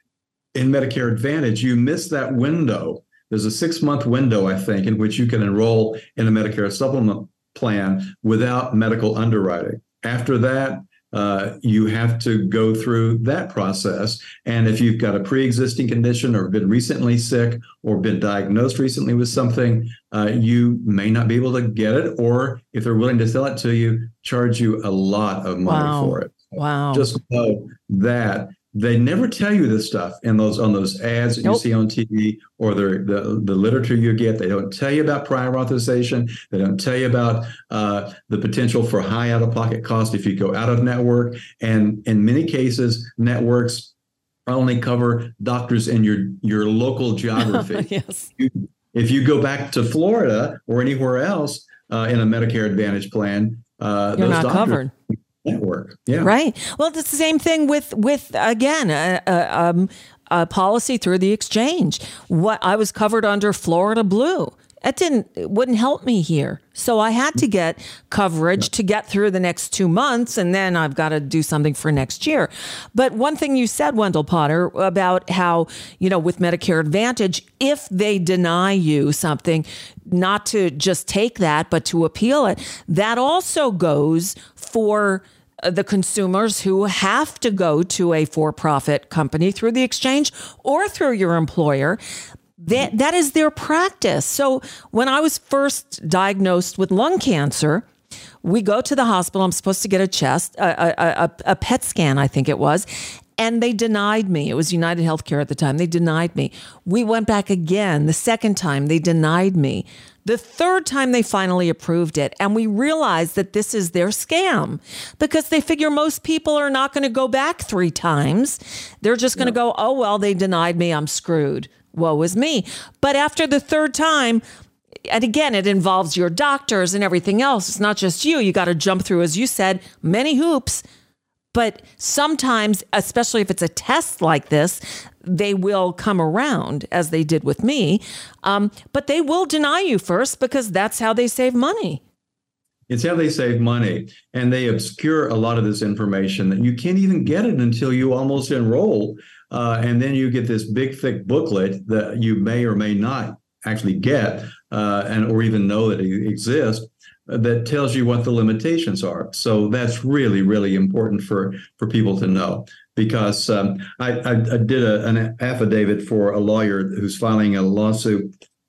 in Medicare Advantage, you miss that window. There's a six month window, I think, in which you can enroll in a Medicare supplement plan without medical underwriting. After that, Uh, you have to go through that process. And if you've got a pre-existing condition or been recently sick or been diagnosed recently with something, uh, you may not be able to get it. Or if they're willing to sell it to you, charge you a lot of money wow. for it. Wow. Just know that they never tell you this stuff in those on those ads that nope. you see on T V or the, the the literature you get. They don't tell you about prior authorization. They don't tell you about uh, the potential for high out-of-pocket cost if you go out of network. And in many cases, networks only cover doctors in your your local geography. Yes. You, if you go back to Florida or anywhere else uh, in a Medicare Advantage plan, uh, you're those not doctors, covered. Network, yeah, right. Well, it's the same thing with with again a, a, um, a policy through the exchange. What I was covered under Florida Blue, it didn't it wouldn't help me here, so I had to get coverage to get through the next two months, and then I've got to do something for next year. But one thing you said, Wendell Potter, about how, you know, with Medicare Advantage, if they deny you something, not to just take that, but to appeal it, that also goes for the consumers who have to go to a for-profit company through the exchange or through your employer. That that is their practice. So when I was first diagnosed with lung cancer, we go to the hospital. I'm supposed to get a chest, a, a, a, a P E T scan, I think it was. And they denied me. It was United Healthcare at the time. They denied me. We went back again. The second time, they denied me. The third time, they finally approved it. And we realized that this is their scam, because they figure most people are not going to go back three times. They're just going to no. go, oh, well, they denied me. I'm screwed. Woe is me. But after the third time, and again, it involves your doctors and everything else. It's not just you. You got to jump through, as you said, many hoops. But sometimes, especially if it's a test like this, they will come around, as they did with me. Um, but they will deny you first, because that's how they save money. It's how they save money. And they obscure a lot of this information that you can't even get it until you almost enroll. Uh, and then you get this big, thick booklet that you may or may not actually get uh, and or even know that it exists, that tells you what the limitations are. So that's really, really important for, for people to know, because um, I, I, I did a, an affidavit for a lawyer who's filing a lawsuit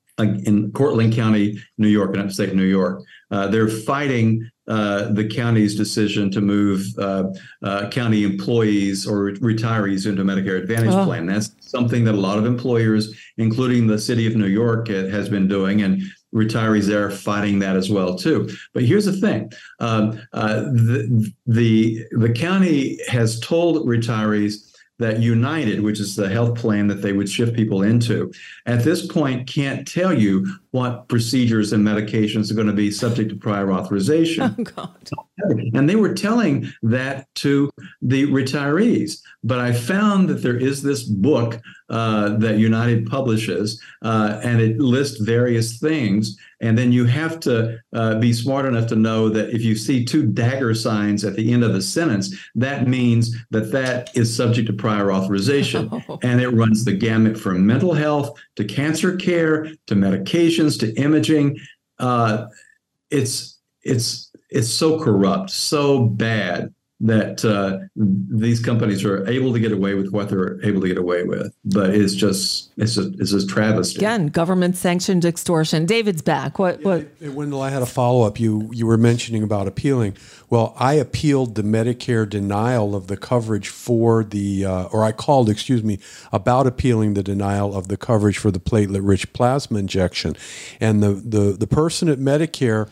in Cortland County, New York, in upstate New York. Uh, they're fighting uh, the county's decision to move uh, uh, county employees or retirees into a Medicare Advantage oh. plan. That's something that a lot of employers, including the city of New York, has been doing, and retirees there are fighting that as well too. But here's the thing: um, uh, the, the the county has told retirees that United, which is the health plan that they would shift people into, at this point can't tell you what procedures and medications are going to be subject to prior authorization. Oh, God. And they were telling that to the retirees. But I found that there is this book uh, that United publishes, uh, and it lists various things. And then you have to uh, be smart enough to know that if you see two dagger signs at the end of the sentence, that means that that is subject to prior authorization. Oh. And it runs the gamut from mental health to cancer care to medications to imaging. uh, it's it's it's so corrupt, so bad that uh, these companies are able to get away with what they're able to get away with. But it's just it's a it's a travesty. Again, government sanctioned extortion. David's back. What what? Hey, Wendell, I had a follow up. You you were mentioning about appealing. Well, I appealed the Medicare denial of the coverage for the, uh, or I called, excuse me, about appealing the denial of the coverage for the platelet-rich plasma injection, and the the the person at Medicare.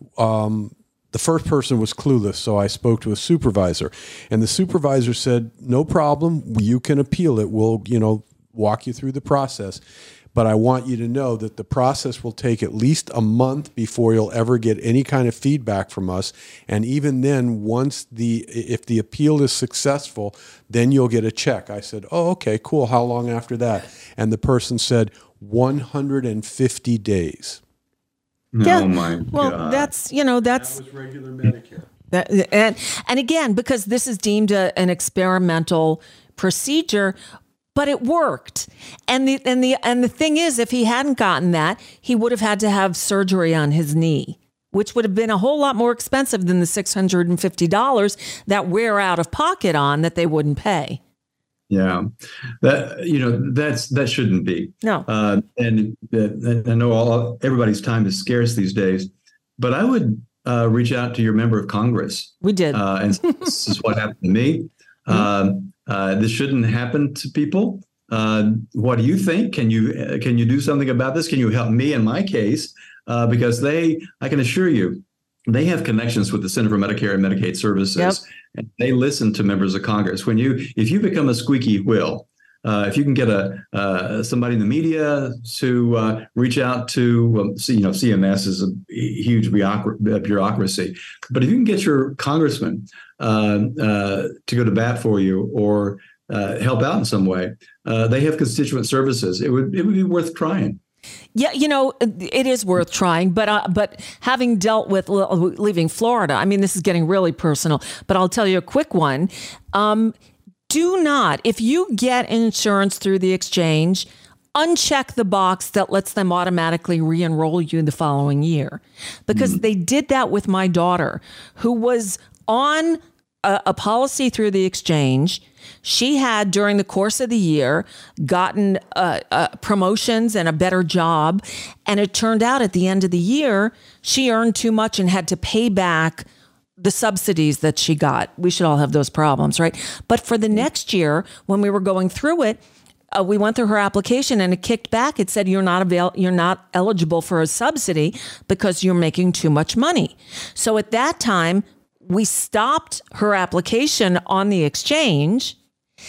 Um, The first person was clueless, so I spoke to a supervisor, and the supervisor said, "No problem, you can appeal it. We'll, you know, walk you through the process, but I want you to know that the process will take at least a month before you'll ever get any kind of feedback from us, and even then, once the if the appeal is successful, then you'll get a check." I said, "Oh, okay, cool. How long after that?" And the person said, one hundred fifty days. Yeah. Oh my well, God. that's, you know, that's That was regular Medicare. That, and, and again, because this is deemed a, an experimental procedure, but it worked. And the, and the, and the thing is, if he hadn't gotten that, he would have had to have surgery on his knee, which would have been a whole lot more expensive than the six hundred fifty dollars that we're out of pocket on that they wouldn't pay. Yeah, that you know that's that shouldn't be. No, uh, and uh, I know all everybody's time is scarce these days, but I would uh, reach out to your member of Congress. We did, uh, and this is what happened to me. Mm-hmm. Uh, uh, this shouldn't happen to people. Uh, what do you think? Can you uh, can you do something about this? Can you help me in my case? Uh, because they, I can assure you, they have connections with the Center for Medicare and Medicaid Services. Yep. And they listen to members of Congress. When you, if you become a squeaky wheel, uh, if you can get a uh, somebody in the media to uh, reach out to, um, see, you know, C M S is a huge bureaucracy, but if you can get your congressman uh, uh, to go to bat for you or uh, help out in some way, uh, they have constituent services. It would it would be worth trying. Yeah, you know, it is worth trying, but uh, but having dealt with leaving Florida, I mean, this is getting really personal, but I'll tell you a quick one. Um, do not, if you get insurance through the exchange, uncheck the box that lets them automatically re-enroll you the following year, because mm. they did that with my daughter, who was on a, a policy through the exchange. She had, during the course of the year, gotten uh, uh, promotions and a better job. And it turned out at the end of the year, she earned too much and had to pay back the subsidies that she got. We should all have those problems, right? But for the next year, when we were going through it, uh, we went through her application and it kicked back. It said, you're not avail- you're not eligible for a subsidy because you're making too much money. So at that time, we stopped her application on the exchange,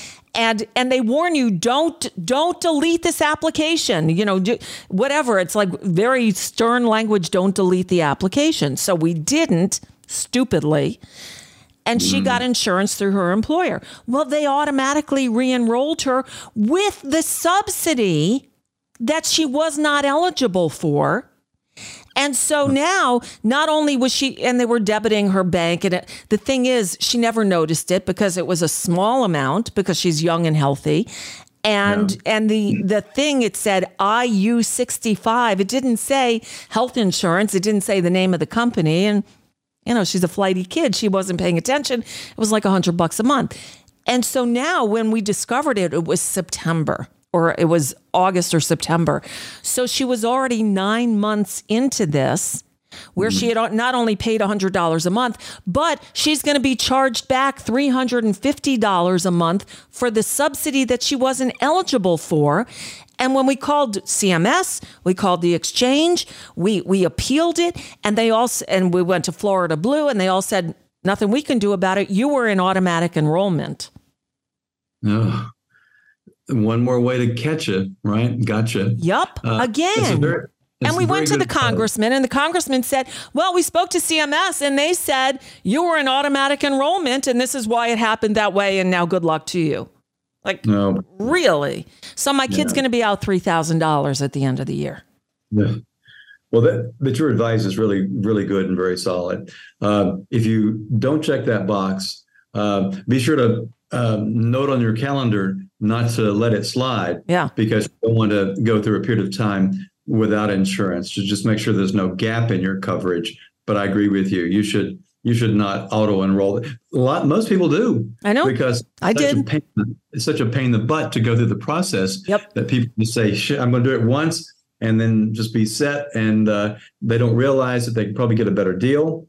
and and they warn you, don't don't delete this application. You know, do, whatever. It's like very stern language. Don't delete the application. So we didn't, stupidly, and she mm. got insurance through her employer. Well, they automatically re-enrolled her with the subsidy that she was not eligible for. And so now, not only was she, and they were debiting her bank, and it, the thing is, she never noticed it because it was a small amount because she's young and healthy. And yeah. and the, the thing, it said I U sixty-five. It didn't say health insurance. It didn't say the name of the company. And, you know, she's a flighty kid. She wasn't paying attention. It was like a hundred bucks a month. And so now when we discovered it, it was September. Or it was August or September. So she was already nine months into this, where mm. she had not only paid one hundred dollars a month, but she's going to be charged back three hundred fifty dollars a month for the subsidy that she wasn't eligible for. And when we called C M S, we called the exchange, we we appealed it, and they all and we went to Florida Blue, and they all said, nothing we can do about it. You were in automatic enrollment. No. One more way to catch it, right? Gotcha. Yup. Uh, Again. Very, and we went to the congressman, and the congressman said, well, we spoke to C M S, and they said you were in automatic enrollment, and this is why it happened that way, and now good luck to you. Like, no. Really? So my kid's yeah. going to be out three thousand dollars at the end of the year. Yeah. Well, that, but your advice is really, really good and very solid. Uh, if you don't check that box, uh, be sure to uh, note on your calendar not to let it slide. Yeah. Because you don't want to go through a period of time without insurance. To just make sure there's no gap in your coverage. But I agree with you. You should you should not auto enroll. A lot most people do. I know because I it's such did. A pain, it's such a pain in the butt to go through the process. Yep. That people just say, "Shit, I'm going to do it once," and then just be set, and uh, they don't realize that they can probably get a better deal.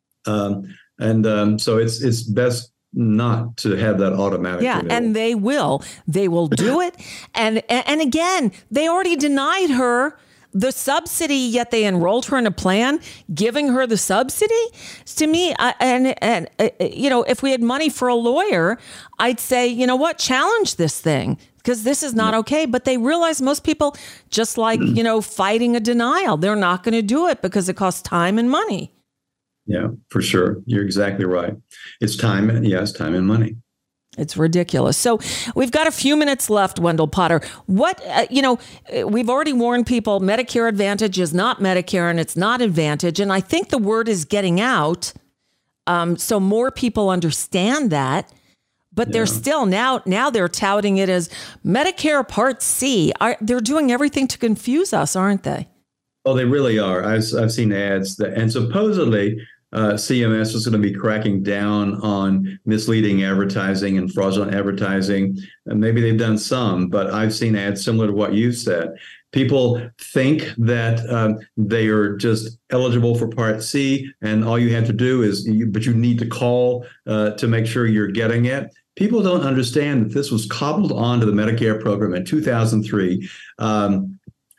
Um, and um, so it's it's best not to have that automatic. Yeah, renewal. and they will. They will do it. And and again, they already denied her the subsidy, yet they enrolled her in a plan giving her the subsidy. To me, I, and and uh, you know, if we had money for a lawyer, I'd say, you know what, challenge this thing, because this is not okay. But they realize most people, just like, you know, fighting a denial, they're not going to do it because it costs time and money. Yeah, for sure. You're exactly right. It's time. And yes, time and money. It's ridiculous. So we've got a few minutes left, Wendell Potter. What, uh, you know, we've already warned people Medicare Advantage is not Medicare and it's not Advantage. And I think the word is getting out. Um, so more people understand that. But yeah. they're still now, now they're touting it as Medicare Part C. Are, they're doing everything to confuse us, aren't they? Oh, they really are. I've, I've seen ads that, and supposedly uh, C M S is going to be cracking down on misleading advertising and fraudulent advertising. And maybe they've done some, but I've seen ads similar to what you said. People think that um, they are just eligible for Part C, and all you have to do is, you, but you need to call uh, to make sure you're getting it. People don't understand that this was cobbled onto the Medicare program in two thousand three. Um,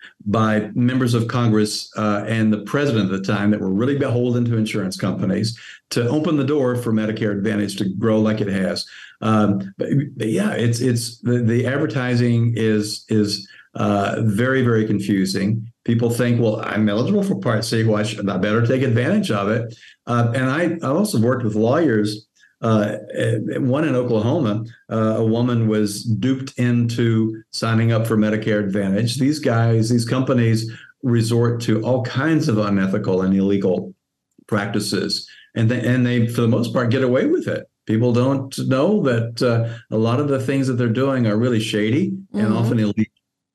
by members of Congress uh, and the president at the time that were really beholden to insurance companies to open the door for Medicare Advantage to grow like it has. Um, but, but yeah, it's it's the, the advertising is is uh, very, very confusing. People think, well, I'm eligible for Part C. Well, I, should, I better take advantage of it. Uh, and I, I also worked with lawyers. Uh, one in Oklahoma, uh, a woman was duped into signing up for Medicare Advantage. These guys, these companies resort to all kinds of unethical and illegal practices, and they, and they, for the most part, get away with it. People don't know that uh, a lot of the things that they're doing are really shady mm-hmm. and often illegal.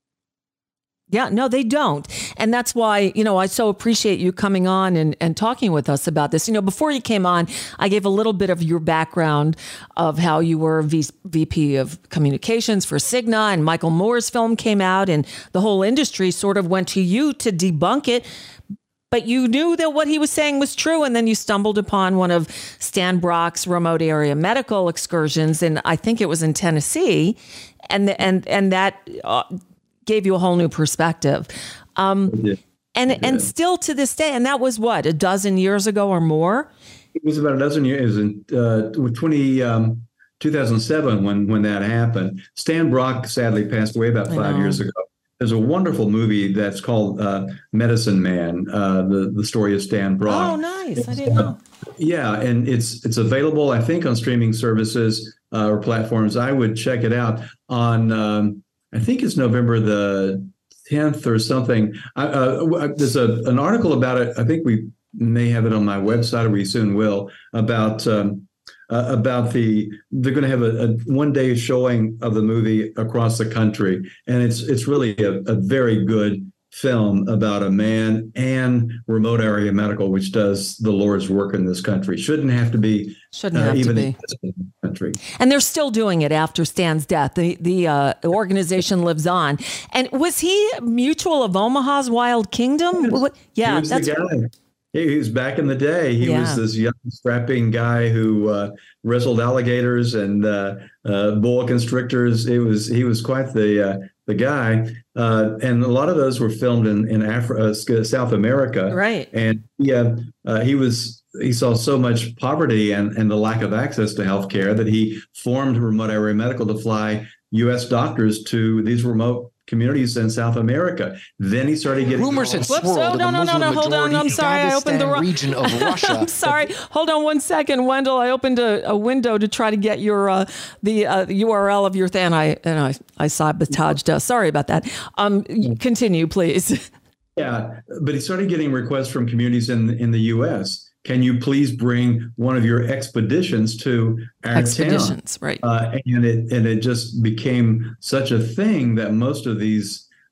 Yeah, no, they don't. And that's why, you know, I so appreciate you coming on and, and talking with us about this. You know, before you came on, I gave a little bit of your background of how you were v- VP of communications for Cigna, and Michael Moore's film came out and the whole industry sort of went to you to debunk it. But you knew that what he was saying was true. And then you stumbled upon one of Stan Brock's remote area medical excursions. And I think it was in Tennessee. And, and, and that... Uh, gave you a whole new perspective. Um, yeah. And yeah. and still to this day, and that was what, a dozen years ago or more? It was about a dozen years in uh, twenty, um, two thousand seven when, when that happened. Stan Brock sadly passed away about five years ago. There's a wonderful movie that's called uh, Medicine Man, uh, the, the story of Stan Brock. Oh, nice. It's, I didn't know. Uh, yeah, and it's it's available, I think, on streaming services uh, or platforms. I would check it out on... Um, I think it's November the tenth or something. I, uh, there's a, an article about it. I think we may have it on my website, or we soon will, about um, uh, about the they're going to have a, a one day showing of the movie across the country, and it's it's really a, a very good film about a man and remote area medical, which does the Lord's work in this country. Shouldn't have to be shouldn't have uh, even to be in this country. And they're still doing it after Stan's death. The the uh, organization lives on. And was he Mutual of Omaha's Wild Kingdom? Yes. Yeah, he was that's the guy. He was back in the day. He yeah. was this young, strapping guy who uh, wrestled alligators and uh, uh, boa constrictors. It was he was quite the uh, the guy. Uh, and a lot of those were filmed in in Afri- uh, South America. Right. And yeah, uh, he was he saw so much poverty and and the lack of access to healthcare that he formed Remote Area Medical to fly U S doctors to these remote communities in South America. Then he started getting rumors had swirled oh, in no, the no, Muslim no, no, hold on. I'm sorry. I opened the wrong region of Russia. I'm sorry. Hold on one second, Wendell. I opened a, a window to try to get your uh, the uh, U R L of your thing, and I and I I sabotaged us. Sorry about that. Um, continue, please. Yeah, but he started getting requests from communities in in the U S. Can you please bring one of your expeditions to our expeditions, town? Right? Uh, and it and it just became such a thing that most of these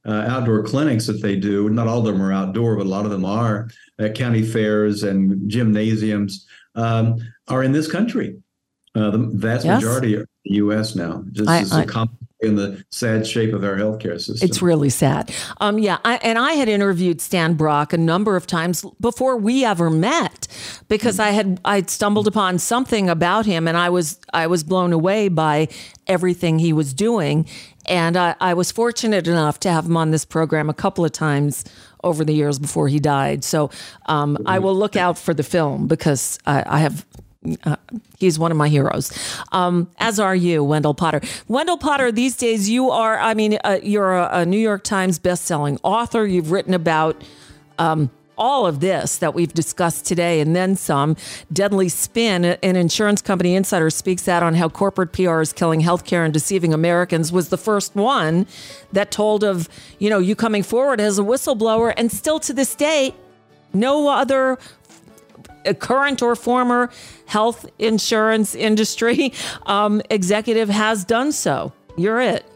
uh, outdoor clinics that they do. Not all of them are outdoor, but a lot of them are at county fairs and gymnasiums um, are in this country. Uh, the vast Yes. majority are in the U S now. Just I- as I- a comp in the sad shape of our healthcare system. It's really sad. Um, yeah, I, and I had interviewed Stan Brock a number of times before we ever met, because I had I'd stumbled upon something about him, and I was I was blown away by everything he was doing, and I, I was fortunate enough to have him on this program a couple of times over the years before he died. So um, I will look out for the film, because I, I have. Uh, he's one of my heroes, um, as are you, Wendell Potter. Wendell Potter, these days you are, I mean, uh, you're a, a New York Times bestselling author. You've written about um, all of this that we've discussed today and then some. Deadly Spin, an insurance company insider, speaks out on how corporate P R is killing healthcare and deceiving Americans, was the first one that told of, you know, you coming forward as a whistleblower, and still to this day, no other a current or former health insurance industry um, executive has done so. You're it.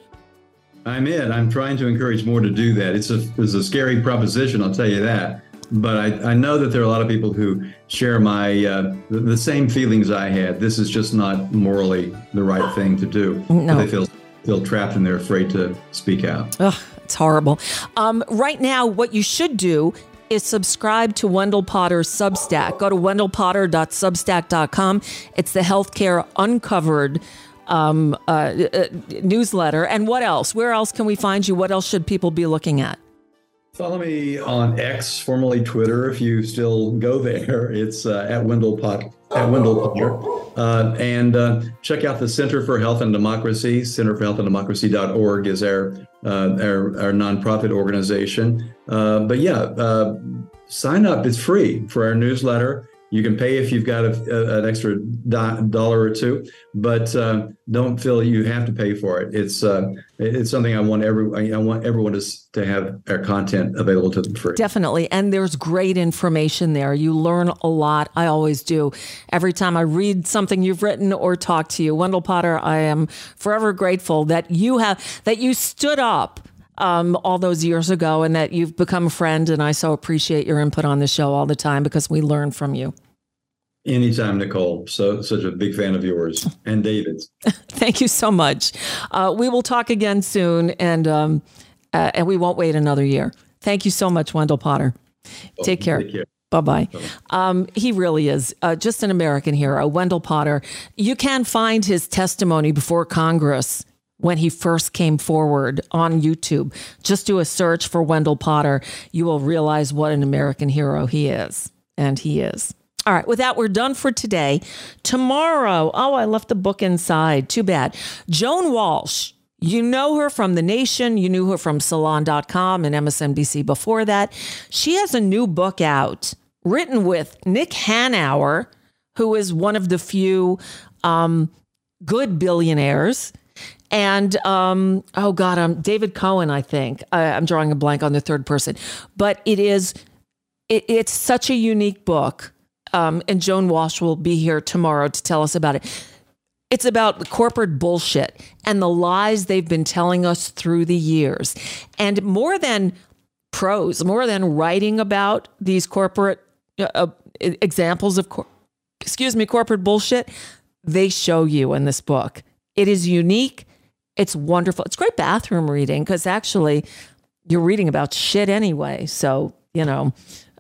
I'm in. I'm trying to encourage more to do that. It's a, it's a scary proposition, I'll tell you that. But I, I know that there are a lot of people who share my uh, the, the same feelings I had. This is just not morally the right thing to do. No. They feel feel trapped and they're afraid to speak out. Ugh, it's horrible. Um, right now, what you should do is subscribe to Wendell Potter's Substack. Go to wendell potter dot substack dot com. It's the Healthcare Uncovered um, uh, uh, newsletter. And what else? Where else can we find you? What else should people be looking at? Follow me on X, formerly Twitter, if you still go there. It's uh, at Wendell Pot at Wendell Potter. Uh, and uh, check out the Center for Health and Democracy. Center for Health and Democracy dot org is our uh, our, our nonprofit organization. Uh, but yeah, uh, sign up. It's free for our newsletter. You can pay if you've got a, a, an extra do- dollar or two, but uh, don't feel you have to pay for it. It's uh, it's something I want every I want everyone to to have our content available to them free. Definitely, and there's great information there. You learn a lot. I always do. Every time I read something you've written or talk to you, Wendell Potter, I am forever grateful that you have that you stood up Um, all those years ago, and that you've become a friend. And I so appreciate your input on the show all the time, because we learn from you. Anytime, Nicole. So such a big fan of yours and David's. Thank you so much. Uh, we will talk again soon, and um, uh, and we won't wait another year. Thank you so much, Wendell Potter. Oh, take care. Take care. Bye-bye. Um, he really is uh, just an American hero, Wendell Potter. You can find his testimony before Congress when he first came forward on YouTube. Just do a search for Wendell Potter. You will realize what an American hero he is. And he is. All right. With that, we're done for today. Tomorrow. Oh, I left the book inside. Too bad. Joan Walsh. You know her from The Nation. You knew her from Salon dot com and M S N B C before that. She has a new book out written with Nick Hanauer, who is one of the few um, good billionaires. And, um, oh God, um, David Cohen, I think. I, I'm drawing a blank on the third person. But it is, it, it's such a unique book. Um, and Joan Walsh will be here tomorrow to tell us about it. It's about the corporate bullshit and the lies they've been telling us through the years. And more than prose, more than writing about these corporate uh, examples of, cor- excuse me, corporate bullshit, they show you in this book. It is unique. It's wonderful. It's great bathroom reading, because actually you're reading about shit anyway. So, you know,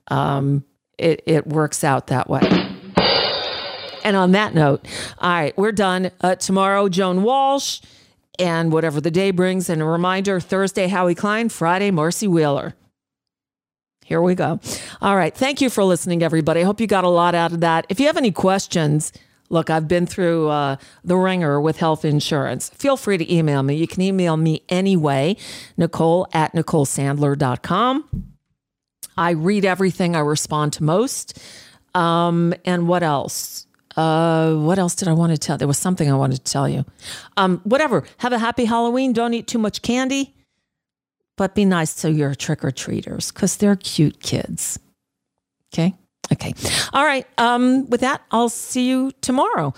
um, it, it works out that way. And on that note, all right, we're done. Uh, tomorrow, Joan Walsh, and whatever the day brings. And a reminder, Thursday, Howie Klein, Friday, Marcy Wheeler. Here we go. All right. Thank you for listening, everybody. I hope you got a lot out of that. If you have any questions, look, I've been through uh, the ringer with health insurance. Feel free to email me. You can email me anyway, Nicole at Nicole Sandler dot com. I read everything. I respond to most. Um, and what else? Uh, what else did I want to tell? There was something I wanted to tell you. Um, whatever. Have a happy Halloween. Don't eat too much candy. But be nice to your trick-or-treaters, because they're cute kids. Okay? Okay. All right. Um, with that, I'll see you tomorrow.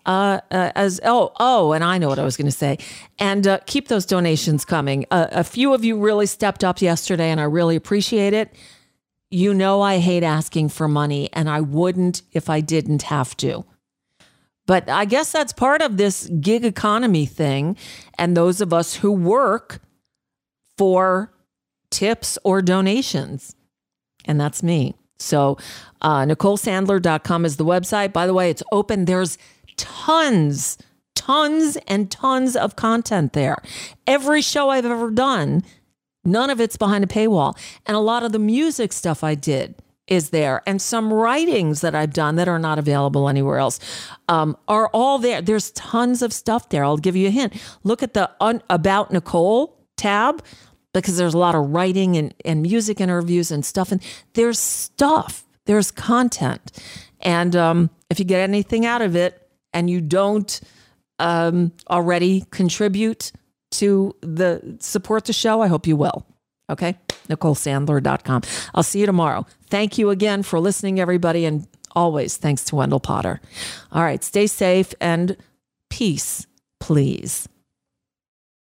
Uh, uh, as oh oh, and I know what I was going to say. And uh, keep those donations coming. Uh, a few of you really stepped up yesterday, and I really appreciate it. You know, I hate asking for money, and I wouldn't if I didn't have to. But I guess that's part of this gig economy thing, and those of us who work for tips or donations, and that's me. So uh, Nicole Sandler dot com is the website. By the way, it's open. There's tons, tons and tons of content there. Every show I've ever done, none of it's behind a paywall. And a lot of the music stuff I did is there. And some writings that I've done that are not available anywhere else um, are all there. There's tons of stuff there. I'll give you a hint. Look at the un- About Nicole tab, because there's a lot of writing and, and music interviews and stuff. And there's stuff. There's content. And um, if you get anything out of it, and you don't um, already contribute to the support the show, I hope you will. Okay? Nicole Sandler dot com. I'll see you tomorrow. Thank you again for listening, everybody. And always thanks to Wendell Potter. All right. Stay safe and peace, please.